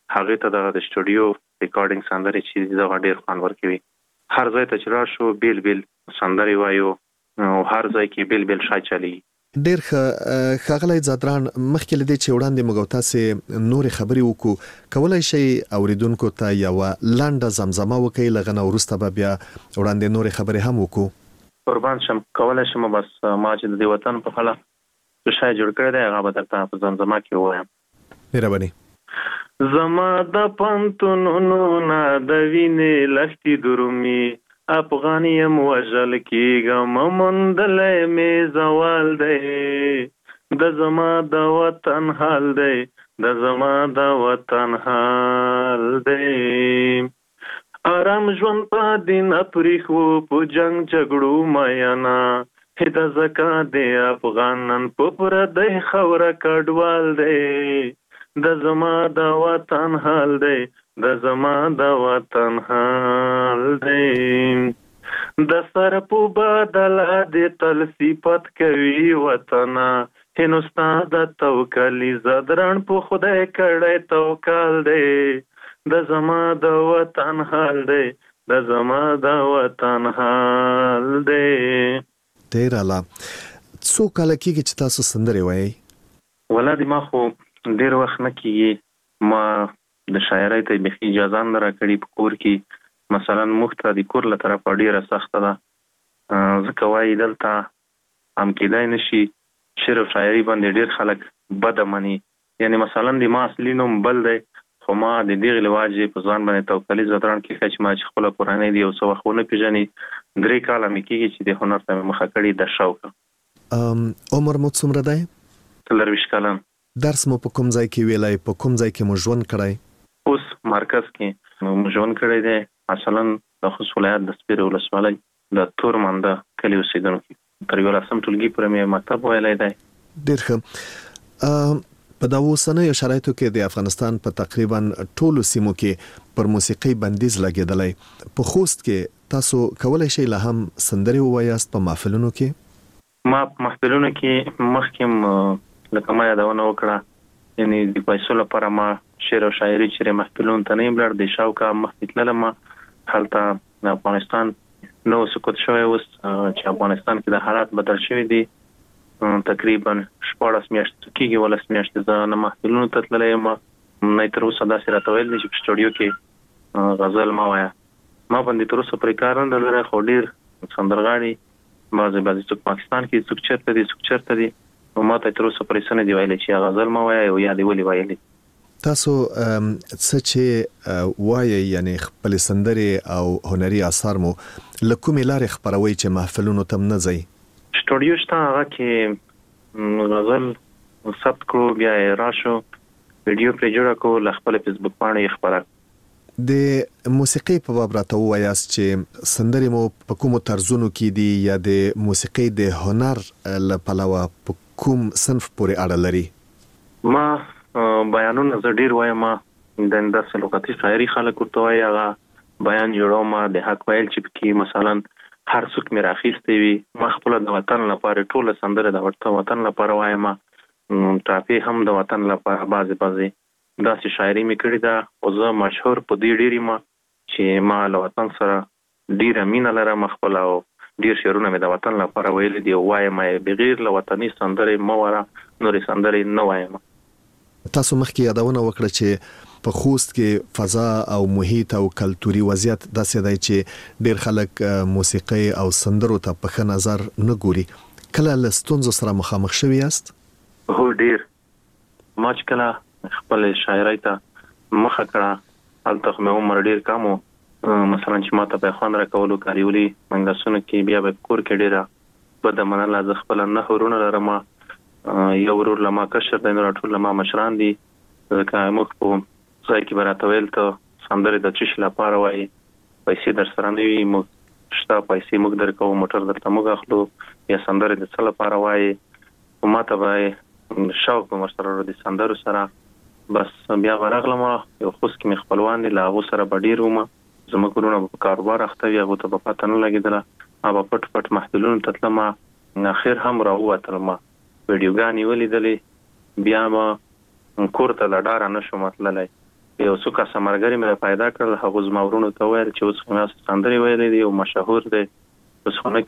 هغه ته د سټوډیو ریکارډینګ سندري چې دا ډیر خوند ورکوي. هر ځای ته چې راشو بیل بیل سندري وایو او هر ځای کې بیل بیل شای چلی. ډیر ښاغلی زادران، مخکې لدې چې وړاندې موږ تاسو نور خبري وکړو، کولای شي اوریدونکو ته یو لنډه زمزمه وکړي، لغنه ورسته به بیا وړاندې نور خبري هم وکړو. قربان شم، کولای شم. بس ما چې د وطن په خلا څه شای جوړ کړی دی هغه به درته په زمزمه کې وایم. مهرباني. زما د پنتونونو نه د وینې لښتې درومي، افغان یم وژل کېږم موندلی مې زوال دی، د زما د وطن حال دی، د زما د وطن حال دی. آرام ژوند په دین پریښو په جنگ جګړو میانا، هدا زکا دی افغانان په پردی خوره کډوال دی، د زما د وطن حال دی، د زما د وطن حال دی. د سر په بدل د تل صفت کوي وطن، هندوستا د توکلی زدران په خدای کړی توکل دی، د زما د وطن حال دی، د زما د وطن حال دی. ډیر اعلی. څو کال کېږي چې تاسو سندري وایي؟ ولادي ما خو ډیر وخت نه کېږي، ما د شاعرۍ ته بخي اجازه نه راکړي په کور کې. مثلا موږ ته د کور له طرفه ډیره سخته ده، ځکه وایي دلته هم کېدای نشي شعر او شاعري باندې ډیر خلک بده مني. یعنی مثلا د ما اصلي نوم بل دی، خو ما د دغې لواجې په ځان باندې توکلي زدران کې چې ما چې خپله کورنۍ دی یو څه وخت ونه پېژني. درې کاله مې کېږي چې د هنر ته مې مخه کړې د شوق. عمر مو څومره دی؟ څلرویشت کلن. درس مو په کوم ځای کې ویلی؟ په کوم ځای کې مو ژوند کړی؟ اوس مرکز کې مو ژوند کړی دی، مثلا د خوست ولایت د سپیرې ولسوالۍ د تورمنده کلي اوسېدونکي. تر یولسم ټولګي پورې مې مکتب ویلی دی. ډېر ښه. په دا اوسنیو شرایطو کې د افغانستان په تقریبا ټولو سیمو کې پر موسیقۍ بندیز لګېدلی. په خوست کې تاسو کولای شئ لا هم سندرې ووایاست په محفلونو کې؟ ما په محفلونو کې مخکې لکه ما یادونه وکړه، یعنی د پیسو لپاره ما شعر او شاعري چې محفلونو ته نه یم لاړ، د شوقه مخکې تللم. هلته د افغانستان نو سقوط شوی، اوس چې افغانستان کې د حالات بدل شوي دي، تقریبا شپاړس میاشتې کېږي ولس میاشتې زه نه محفلونو ته تللی یم، نه تر اوسه داسې راته ویل دي چې په سټوډیو کې غزل مه وایه. ما باندې تر اوسه پرې کار نه لري، خو ډېر سندرغاړي بعضې بعضې څوک پاکستان کې، څوک چېرته دي څوک چېرته دي، نو ما ته تر اوسه پرې څه نه دي ویلي چې غزل مه وایه او یا دې ولې ویلي. تاسو څه چې وایي یعنی خپلې سندرې او هنري اثار مو له کومې لارې خپروئ چې محفلونو ته نه ځئ؟ سټوډیو شته، هغه کې غزل ثبت کړو، بیا یې راشو ویډیو پرې جوړه کړو، له خپل فیسبوک پاڼې یې خپره. د موسیقۍ په باب راته ووایاست چې سندرې مو په کومو طرزونو کې دي یا د موسیقۍ د هنر له پلوه په کوم صنف پورې اړه لري؟ ما بیانونه زه ډېر وایم، د داسې لغتي شاعري خلک ورته وایي، هغه بیان جوړوم د حق ویل چې پکې مثلا هر څوک مې راخیستی وي. ما خپله د وطن لپاره ټوله سندره د ورته وطن لپاره وایم، ټاپې هم د وطن لپاره بعضې بعضې داسې شاعري مې کړې ده. خو زه مشهور په دې ډېر یم چې ما له وطن سره ډېره مینه لرم خپله، او ډېر شعرونه مې د وطن لپاره ویلي دي او وایم یې بغیر له وطني سندرې مه وره، نورې سندرې نه وایم. تاسو مخکې یادونه وکړه چې په خوست کې فضا او محیط او کلتوري وضعیت داسې دی چې ډېر خلک موسیقۍ او سندرو ته په ښه نظر نه ګوري. کله له ستونزو سره مخامخ شوي یاست؟ هو ډېر. ما چې کله خپلې شاعرۍ ته مخه کړه هلته خو مې عمر ډېر کم و، مثلا چې ما ته به خوند راکولو کاریولي منګسونو کې، بیا به کور کې ډېره بده منله. زه خپله نهه ورونه لرم، یو ورور له ما کشر دی، نور ټول له ما مشران دي. ځکه موږ په ځای کې به راته ویل ته سندرې د څه شي لپاره وایي، پیسې در سره نه وي، موږ شته پیسې موږ درکوو، موټر درته موږ اخلو، یا سندرې د څه لپاره وایي. خو ما ته به شوق به ورسره د سندرو سره. بس بیا به راغلم، یو خوست کې مې خپلوان دي، له هغو سره به ډېر وم، زموږ ورونه به په کاروبار اخته وي، هغو ته به پته نه لګېدله، ما به پټ پټ محفلونو ته تلم، اخر هم راووتلم، ویډیوګانې ولیدلې، بیا به کور ته له ډاره نه شوم تللی. یو څو کسه مرګري مې پیدا کړل هغه زما ورونو ته ویل چې اوس خو مې سندري ویلې دي او مشهور دي اوس خو نه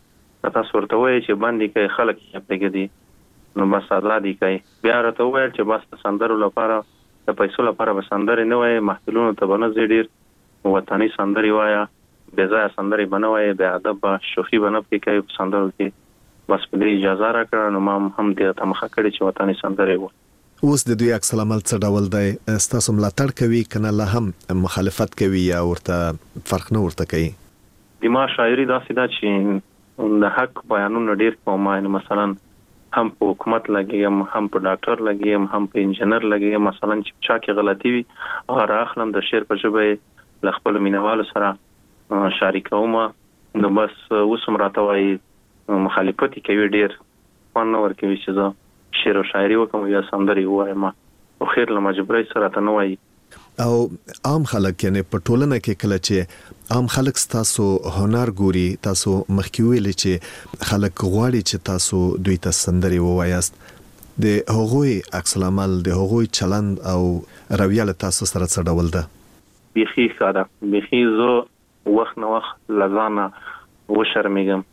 کې تاسو ورته وایي چې باندې کې خلک یې پېګدي نو بس آزادي کوي بیا راته وویل چې بس سندرو لپاره د پیسو لپاره به سندري نه وایي محفلونو ته به نه ځي ډېر وطني سندري وایه بې ځایه سندري به نه وایي بې ادبه شوخي به نه پکې کوي په سندرو کې بس په دې اجازه راکړه نو ما هم دې ته مخه کړې چې وطني سندري وایي اوس د دوی عکس العمل څه ډول دی ستاسو ملاتړ کوي کنه لا هم مخالفت کوي یا ورته فرق نه ورته کوي د ما شاعري داسې ده چې د حق بیانونه ډېر کوم یعنی مثلا هم په حکومت لګیم هم په ډاکټر لګیم هم په انجنیر لګیم مثلا چې چا کې غلطي وي هغه اخلم د شعر په ژبه ل خپل مینوالو سره شریکوم نو بس اوس هم راته وایي مخالفت کوي ډېر فن ور کوي چې زه شعر او شاعري وکم یا سندري وایم او خیر له مجبورۍ سره ته نه وایي او عام خلک یعنی په ټولنه کې کله چې عام خلک تاسو هنر ګوري تاسو مخکې ویل چې خلک غواړي چې تاسو دوی ته سندري ووایاست د هغوی عکس العمل د هغوی چلند او رویه له تاسو سره څه ډول ده بيخي ساده بيخي زه وخت نه وخت لزانه و شرمېږم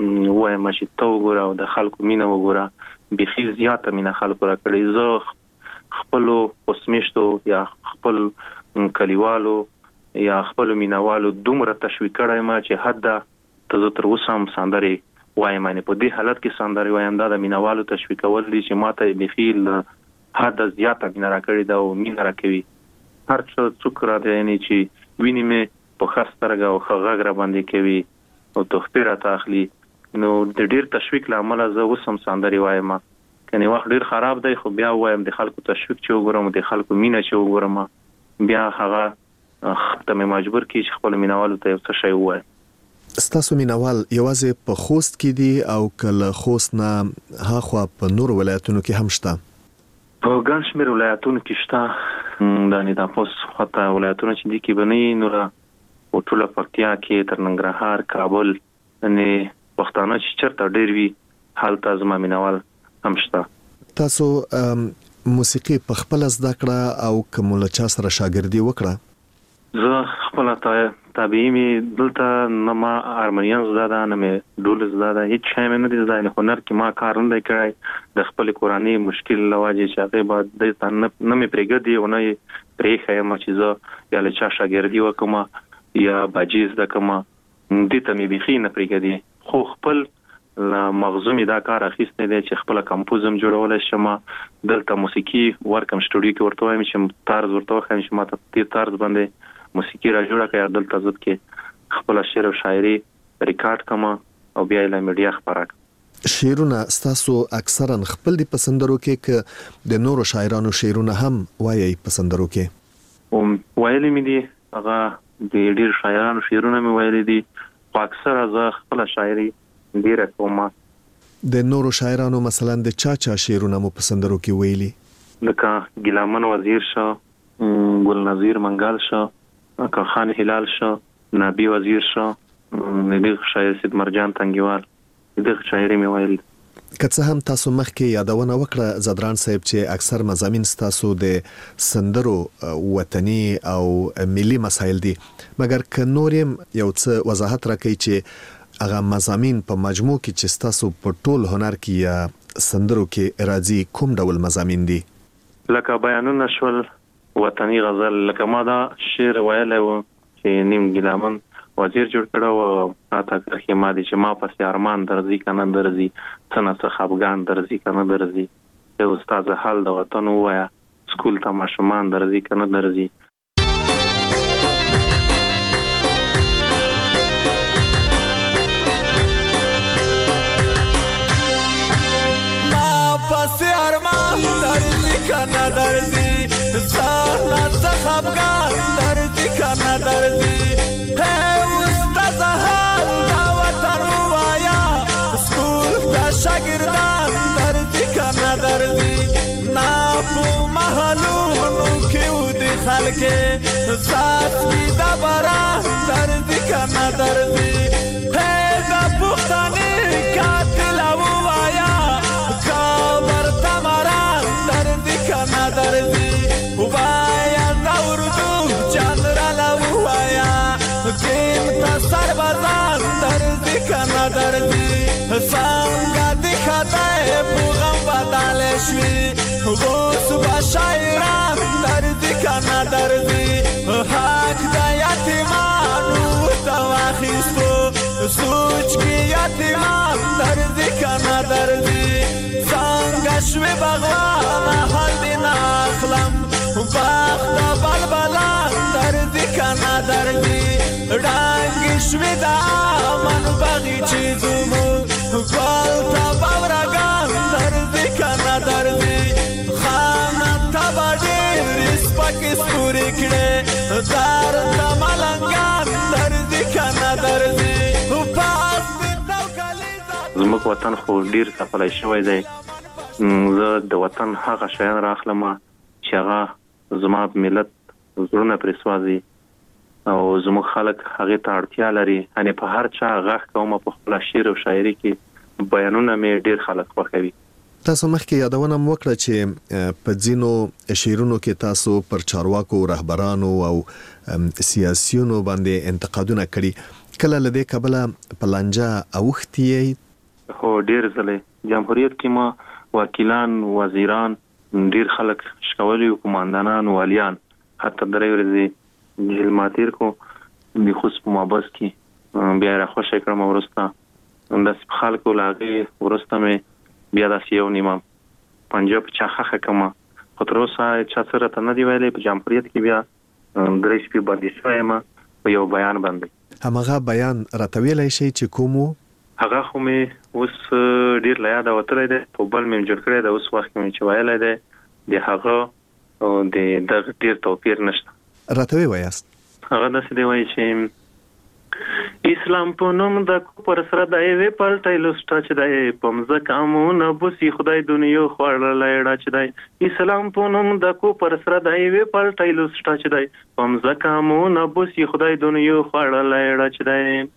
وایم چې تو ګوره او د خلکو مینه وګوره بيخي زیاته مینه خلکو را کړی زه خپل اوسمیشتو یا خپل کلیوالو یا خپل مینوالو دومره تشویق کړای ما چې حد ته تر اوسه هم سندري وایم نه په دې حالت کې سندري وایم دا د مینوالو تشویق کول دي چې ماته بخیل حد زیاته مینه را کړی دا او مینه را کوي هر څه څوک را دی نه چې ویني مې په خاصترګه او خغاګ را باندې کوي او تخفیر تاخلي نو د ډیر تشویق لامل زه اوسم سندري وایم کني وخت ډیر خراب دی خو بیا وایم د خلکو تشویق چې وګورم د خلکو مینه چې وګورم بیا هغه ته مې مجبور کی چې خپل مینوالو ته څه شی وای ستاسو مینوال یوازې په خوست کې دي او کله خوست نه هاخوا په نور ولایتونو کې هم شته په ګڼ شمېر ولایتونو کې شته د نه تاسو خاطر ولایتونو چې دي کې بنئ نور او ټول پکتیا کې تر ننګرهار کابل نه وختانه چې چرته ډیر وی حالت از ما مینوال هم شته تاسو موسیقي په خپل زده کړه او کوم له چا سره شاګردي وکړه زه خپل طبيعي می دلته نه ما هارمونیم زده نه مې ډول زده هیڅ شی مې نه دي زده هنر کې ما کار نه کړی د خپل قرآني مشکل لواجه چې هغه بعد د نه مې پرېګدي او نه پرېخه ما چې زه یا له چا شاګردي وکم یا باجیز د کما دې ته مې بيخي نه پرېګدي خو خپل لا مغزومي دا کار اخیسته دي چې خپل کمپوزم جوړول شم دلته موسیقي ورکم سټوډیو کې ورته وایم چې طرز ورته خم چې ماته دې طرز باندې موسیقي را جوړه کړه دلته زت کې خپل شعر او شاعري ریکارډ کما او بیا یې له میډیا خبره شعرونه ستاسو اکثرا خپل دي پسندرو کې ک د نورو شاعرانو شعرونه هم وایي پسندرو کې او وایلي مې دي هغه د ډیر شاعرانو شعرونه مې وایلي دي خو اکثره زه خپل شاعري ډیره کومه د نورو شاعرانو مثلا د چا چا شعرونه مو پسندرو کې ویلي لکه ګلامن وزیر شاه ګل نظیر منګل شاه اکا خان هلال شاه نبی وزیر شاه دغه شاعر سید مرجان تنګیوال دغه شاعري مې ویلي که څه هم تاسو مخکې یادونه وکړه زدران صاحب چې اکثر مضامین تاسو د سندرو وطني او ملي مسایل دي مګر که نورم یو څه وضاحت راکړي چې هغه مضامین په مجموع کې چې تاسو په ټول هنر کې یا سندرو کې راځي کوم ډول مضامین دي لکه بیانونه شول وطني غزل لکه ما دا شعر ویلی و چې نیم ګلامن وزیر جوړ کړو او تاسو کې ما دي چې ما پسې ارمان درځي کنه درځي څنګه څه خفګان درځي کنه درځي یو استاد حال د وطن وایا سکول ته ماشومان درځي کنه درځي پسې ارمان درځي کنه درځي زانا څه خفګان درځي کنه درځي هې استاد حال دا وطن وایا سکول ته شاګردان درځي کنه درځي نا په محلونو کې ودي خلک ذات کې دا باران درځي کنه درځي هې دا پښتني قاتل وایا درځي وایا دا دردی څنګه د خدای په غم بدل شوي اوس به شاعران دردي کنه دردي حق د یتیمانو ته واخیستو سوچ کې یتیمان دردي کنه دردي څنګه شوي بغوانه حل دې نه اخلم باغ د بلبلان دردي کنه دردي ډنګ شوي د امن باغچې زموږ ګل ته باورګان دردي کنه دردي خانم ته به ډېرې سپکې سپورې کړې درد د ملنګان دردي کنه دردي زموږ وطن خو ډیر ځپلی شوی دی. زه د وطن هغه شیان راخلم چې هغه زما ملت زړونه پرې سوځي او زموږ خلک هغې ته اړتیا لري. یعنې په هر چا غږ کوم په خپله شعر او شاعري کې بیانونه مې ډیر خلک خوښوي. تاسو مخکې یادونه مو وکړه چې په ځینو شعرونو کې تاسو پر چارواکو رهبرانو او سیاسيونو باندې انتقادونه کړي. کله له دې کبله په لانجه اوښتي یې؟ هو ډیر ځلې جمهوریت کې ما وکیلان وزیران ډیر خلک شکولي قوماندانان والیان حتی درې ورځې جیل ماتیر کو د خصوص په مابس کې بیا راخوشې کړم ورسته د خلکو لاغي ورسته مې بیا د سیو نیمه پنجاب چاخه کما خو تر اوسه چا سره ته نه دی ویلې. په جمهوریت کې بیا درې شپې باندې شوم په یو بیان باندې. همغه بیان راتویلای شي چې کومو هغه خو مې اوس ډیر لا یاد وتلې ده په بل مې جوړ کړی ده. اوس وخت مې چې ویلای ده د هغه د د ډیر توپیر نشته. راتوي وایست هغه داسې دی وایي چې اسلام په نوم د کوپر سره د وی پلټای لسټا چې د پمزه کامونه بوسي خدای دنیا خوړلای ډا چې د اسلام په نوم د کوپر سره د وی پلټای لسټا چې د پمزه کامونه بوسي خدای دنیا خوړلای ډا چې د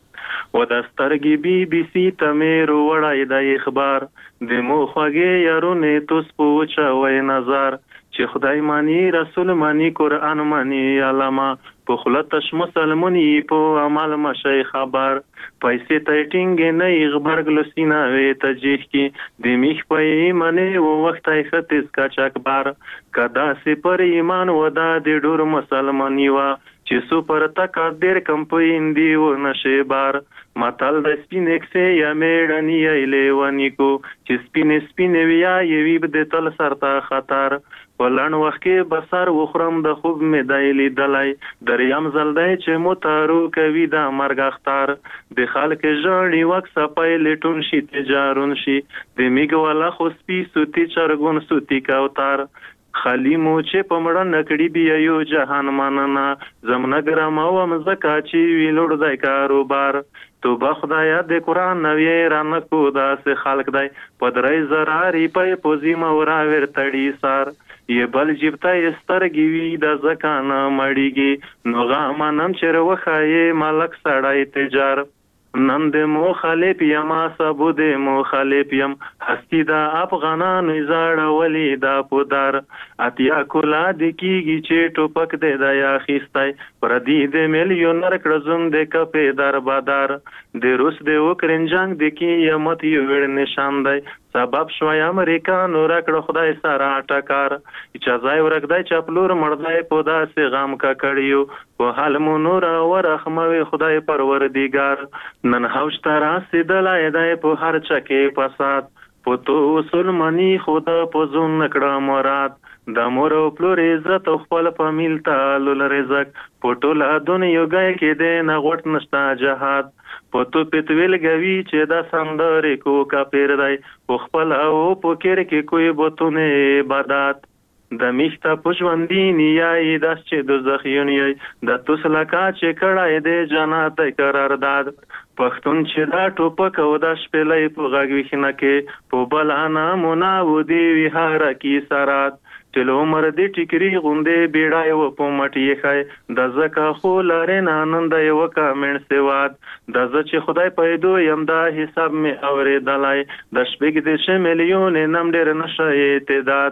و د سترګې بي بي سي ته مې وروړای د اخبار د مو خوږې یارونه توس پوچا وای نظر چې خدای مانی رسول مانی قران مانی علامه په خلتش مسلمانی په عمل مشي خبر پیسې ټینګ نه اخبار ګلسینا وې تجیح کی د میخ په ایمانه و وخت ایختس کا چکبار کدا سي پر ایمان ودا د ډور مسلمانی وا چې سو پر تک ډېر کمپاین دی و نشه بار ماتل د سپینکسه یا میړنی ایله ونی کو چې سپین سپین ویا یوی د تل سرتا خطر ولن وخت کې بسر وخرم د خوب می دایلی دلای دریم زلدای چې موتارو کوي د مرګ اختر د خلک ژړی وک سپای لټون شي تجارون شي د میګ والا خو سپی سوتی چرګون سوتی کوتر خالی مو چې پمړه نکړی بیا یو جهان ماننا زمنا ګرام او مزکا چې ویلوړ ځای کاروبار تو با خدایا د قران نوې رانه کو داسې خلق دی پدرای زراری په پوزي مورا ور تړي سار یې بل جیبتا استرګي وی د زکانه مړیږي نو غامنم چې وخایې ملک سړای تجار نن د مخالف یم سبو د مخالف یم هستی دا افغانان زړه ولی دا پودار اتیا کولا د کیږي چې ټوپک د دیا خيستای پر دې د میلیونر کړزم د کپې در بادار د روس د وکرین جنگ د کی یمت یو ور نشان دی سبب شوی امریکا نور کړه خدای سره ټکار چې ځای ورګدای چپلور مړدای پودا سي غام کا کړیو په حال مو نور ورخموي خدای پروردګار نن هوش ترا سیدلای دای په هر چکه فساد پتو سلمانی خدا پزون نکړه مراد د مور او پلور عزت خپل فامیل تعالی رزق پټولا دنیا گای کې د نغوت نشتا جهاد پتو پتویل غوي چې دا سندره کو کا پیر دی خپل او پوکر کې کوئی بوتونه عبادت د میشتا پښوندې نیای د چې د زخیونی د توسلکا چې کړای د جنات قرارداد پښتون چې دا ټوپک او د شپلې په غوي خنه کې په بلانا مناودي وهار کی سرات چلو عمر دې ټیکري غوندې بیړای و په مټي خای د زکه خو لاره نانند یو کامن سیواد د ز چې خدای پیدو یم دا حساب می اورې دلای د شپږ د ش میلیون نم ډېر نشه اعتداد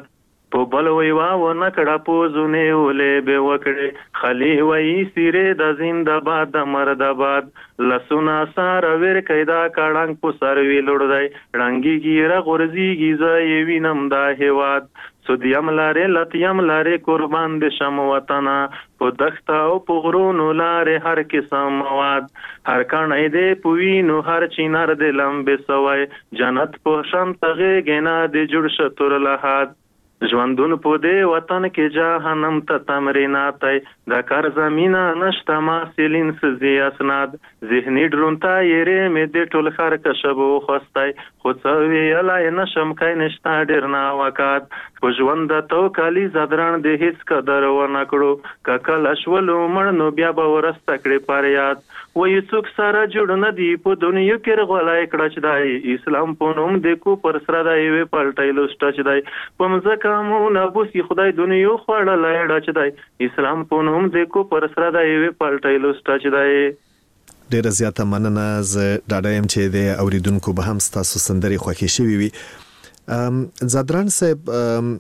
په بل وی وا و نکړه پوزونه ولې به وکړي خلی وی سیره د زنده‌باد د مردباد لسونا سار ور کیدا کړنګ په سر وی لړدای رنگي ګیره غرزيږي زای وینم دا هواد سودیم لاره لتیم لاره قربان د شم وطن په دښت او په غرونو لاره هر قسم مواد هر کانه دې پوینو هر چینار د لمبه سوای جنت په شان تغه گنا د جوړ شتور لحد ژوندون په دې وطن کې جهنم ته تمریناتای د کار زمینا نشته ما سیلین سزي اسناد ذهني ډرونتا یې مې د ټول خر کشبو خوستای خو څو ویلای نشم کای نشته ډیر نا وکات په ژوند تو کالی زدران د هیڅ قدر و نکړو ککل اشولو مړنو بیا به ورسته کړې پر یاد وې څوک سره جوړ نه دی په دنیا کې رغولای کړه چې دای اسلام په نوم د کو پر سره دی وی پلټایلو سټچ دی په مزه مون ابوسی خدای دنیا خوړل اړه چې دی اسلام په نوم د کو پر سره دی وی پلټایلو سټچ دی ډیر زیاته مننه ز ډاډایم چې د اوریدونکو به هم تاسو سندري خوښی شوي وي ام زادران صاحب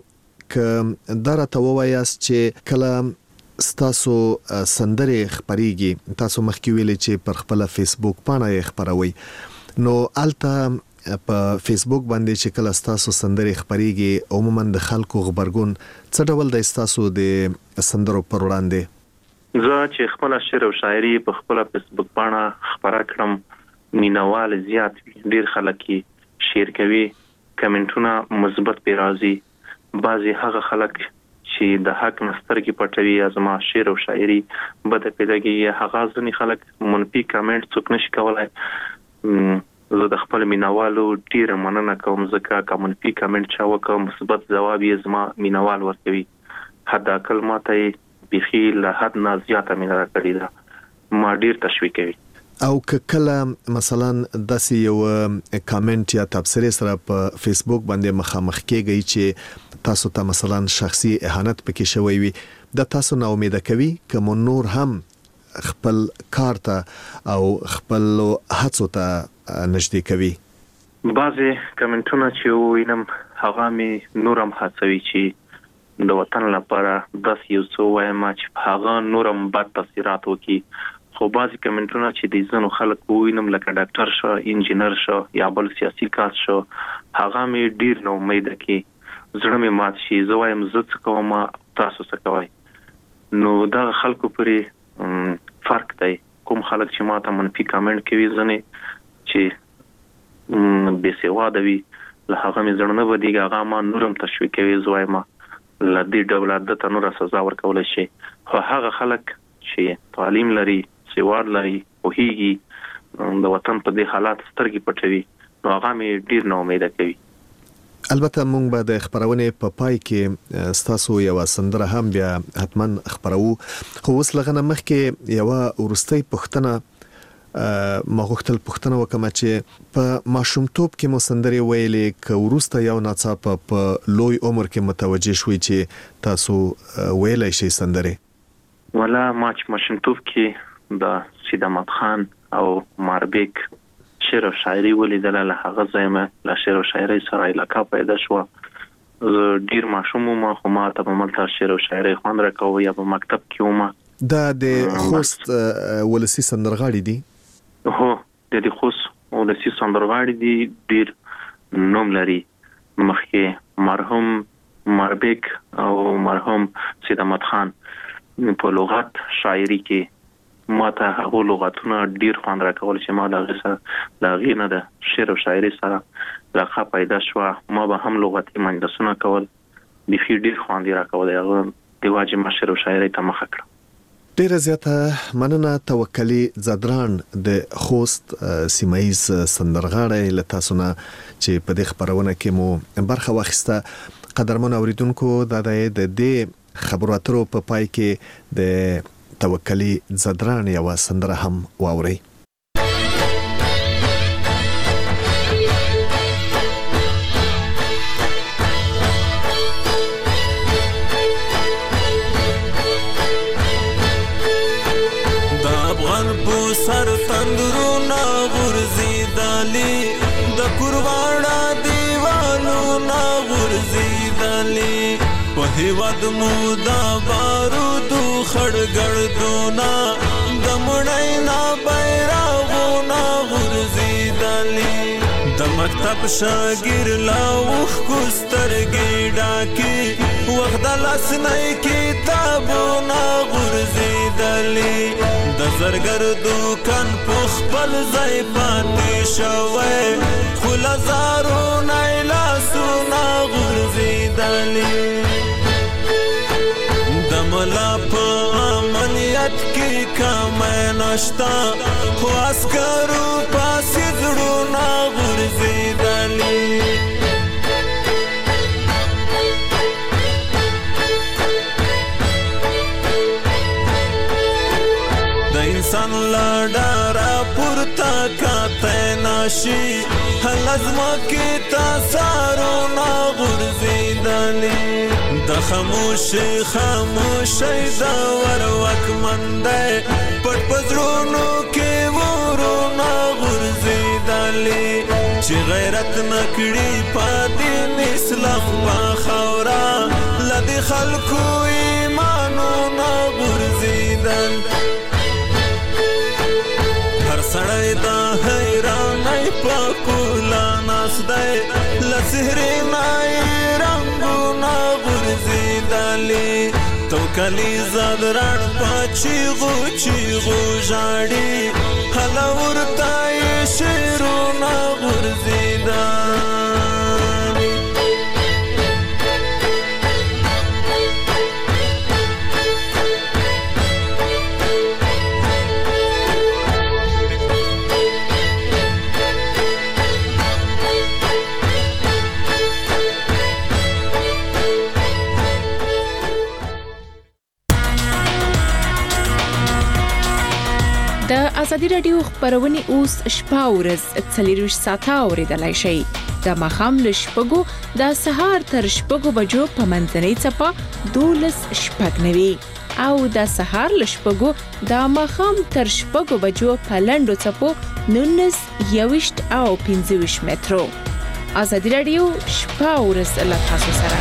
ک درته ووایاست چې کله ستاسو سندري خبريږي تاسو مخکې ویلي چې پر خپل فیسبوک باندې خبروي نو الته په فیسبوک باندې چې کله ستاسو سندري خبريږي عموما د خلکو خبرګون څه ډول د ستاسو د سندرو پر وړاندې زه چې خپل شعر او شاعري په خپل فیسبوک باندې خبره کړم مینوال زیات ډیر خلک شیر کوي کمنټونه مثبت پی راځي بعضي هغه خلک چې د حق مسترګي پټوي ازما شعر او شاعري بد پیداږي هغه ځنی خلک منفي کمنټ څوک نشي کولای زه د خپل مینوالو ډیر مننه کوم ځکه کوم منفي کمنټ چا وکړ مثبت جواب یې زما مینوال ورکوي حدا کلماته بيخي له حد نه زیاته مینه کړی دا ما ډیر تشویق کوي او کله مثلا داسې یو کامنټ یا تبصره سره په فیسبوک باندې مخامخ کېږي چې تاسو ته مثلا شخصي اهانت پکې شوی وي د تاسو نه امید کوي کوم نور هم خپل کار ته او خپل هڅو ته نږدې کوي بعضي کمنټونه چې وینم هغه می نورم هڅوي چې د وطن لپاره داس یو څو وایم چې هغه نورم بد تاثیرات وکي خو بعضی کمنټونه چې د ځنو خلک وینم لکه ډاکټر شو انجینر شو یا بل سیاسي کس شو هغه مې ډیر نو امید کی زړه مې مات شي زه وایم زه څه کوم تاسو څه کوئ نو دا خلکو پرې فرق دی کوم خلک چې ماته منفي کمنټ کوي ځنه چې به سواده وي له هغه مې زړه نه ودیږي هغه ما نورم تشویق کوي زه وایم ل دې ډول عادت نور سزا ورکول شي خو هغه خلک چې تعلیم لري سیوار لري او هیږي د وطن په دې حالات سترګې پټوي نو هغه مې ډیر نو امید کوي البته مونږ به د خبرونه په پای کې ستاسو یو سندره هم بیا حتما خبرو خو اوس لغنه مخکې یو ورستۍ پښتنه ما غوښتل پښتنه وکم چې په ماشومتوب کې مو سندري ویلې ک ورسته یو ناڅاپه په لوی عمر کې متوجه شوي چې تاسو ویلې شي سندري ولا ماچ ماشومتوب کې د سید احمد خان او ماربیک شعر او شاعري ولیدل له هغه ځایمه له شعر او شاعري سره علاقه پیدا شو ډیر ماشوم ما خو ما ته په ملته شعر او شاعري خوند راکوي یا په مکتب کې ومه دا د خوست ولسی سندرغاړي دي هو د دې خوست ولسی سندرغاړي دي ډیر نوم لري مخکې مرحوم ماربیک او مرحوم سید احمد خان په لغت شاعري کې ماته هغه لغتونه ډیر خوند راکول چې ما د غسه د غینه د شعر او شاعري سره علاقه پیدا شو ما به هم لغتي مجلسونه کول د فی ډیر خوند راکول هغه د واجب شعر او شاعري ته مخ کړ ډیر زیاته مننه توکلی زدران د خوست سیمایز سندرغاړی لته سونه چې په دې خبرونه کې مو برخه واخیسته قدرمن اوریدونکو د دې خبرو اترو په پای کې د توکلی زدران یو سندره هم واوري د افغان په سر تندرونه غورځېدلې د قربانا دیوالونه غورځېدلې په هیواد مو دا بارودو خړګړدونه د مړی نه بیرغونه غورځېدلې د مکتب شاګیر لا اوښکو سترګې ډاکې وخت د لاسنۍ کتابونه غورځېدلې د زرګر دوکان په خپل ځای پاتې شوی خو له زارونه یې لاسونه غورځېدلې د ملا په امنیت کې کمی نشته خو عسکرو پاسې زړونه غورځېدلې انسان لا ډاره پورته کاتی نشي لازمکې تا سارونه غورځېدلې د خاموشۍ خاموشۍ د ور واکمن دی پټ په زړونو کې ورونه غورځېدلې چې غیرت نه کړي په دین اسلام په خاوره له دې خلکو ایمانونه غورځېدل سړی د حیرانۍ په کولا ناست دی له څهرې نه یې رنګونه غورځېدلې توکلیزه د رڼ په چیغو چیغو ژاړي هله ورته یې شعرونه غورځېدل د ازادي راډیو خبرونه اوس شپه ورځ څلور ساعته اوریدلای شئ د ماښام له شپږو د سهار تر شپږو بجو په منځنۍ چپه دولس شپږ نوي او د سهار له شپږو د ماښام تر شپږو بجو په لنډو چپو نولس یويشت او پنځه ویشت مترو. ازادي راډیو شپه ورځ له تاسو سره.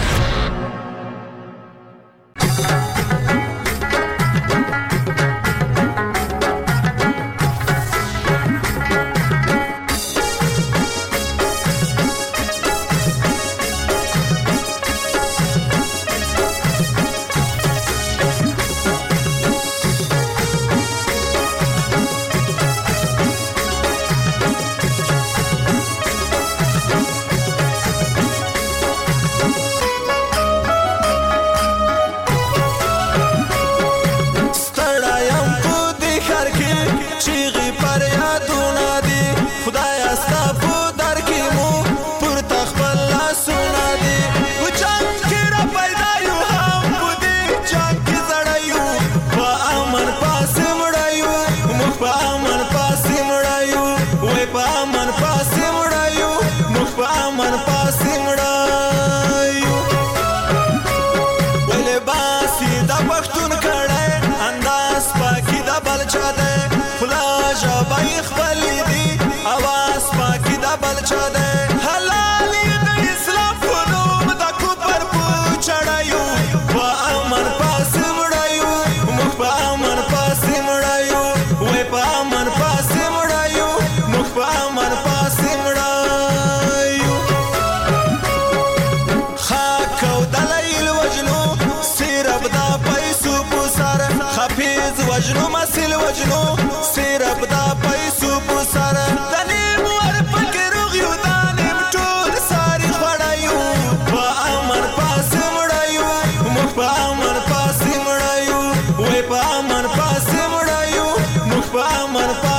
وجنو مسل وجنو سیرب دا پیسو پسر دنیم ور پکر غیو دانیم ټول ساری خړایو په امن پاس مړایو مخ په امن پاس مړایو وې په امن پاس مړایو مخ په امن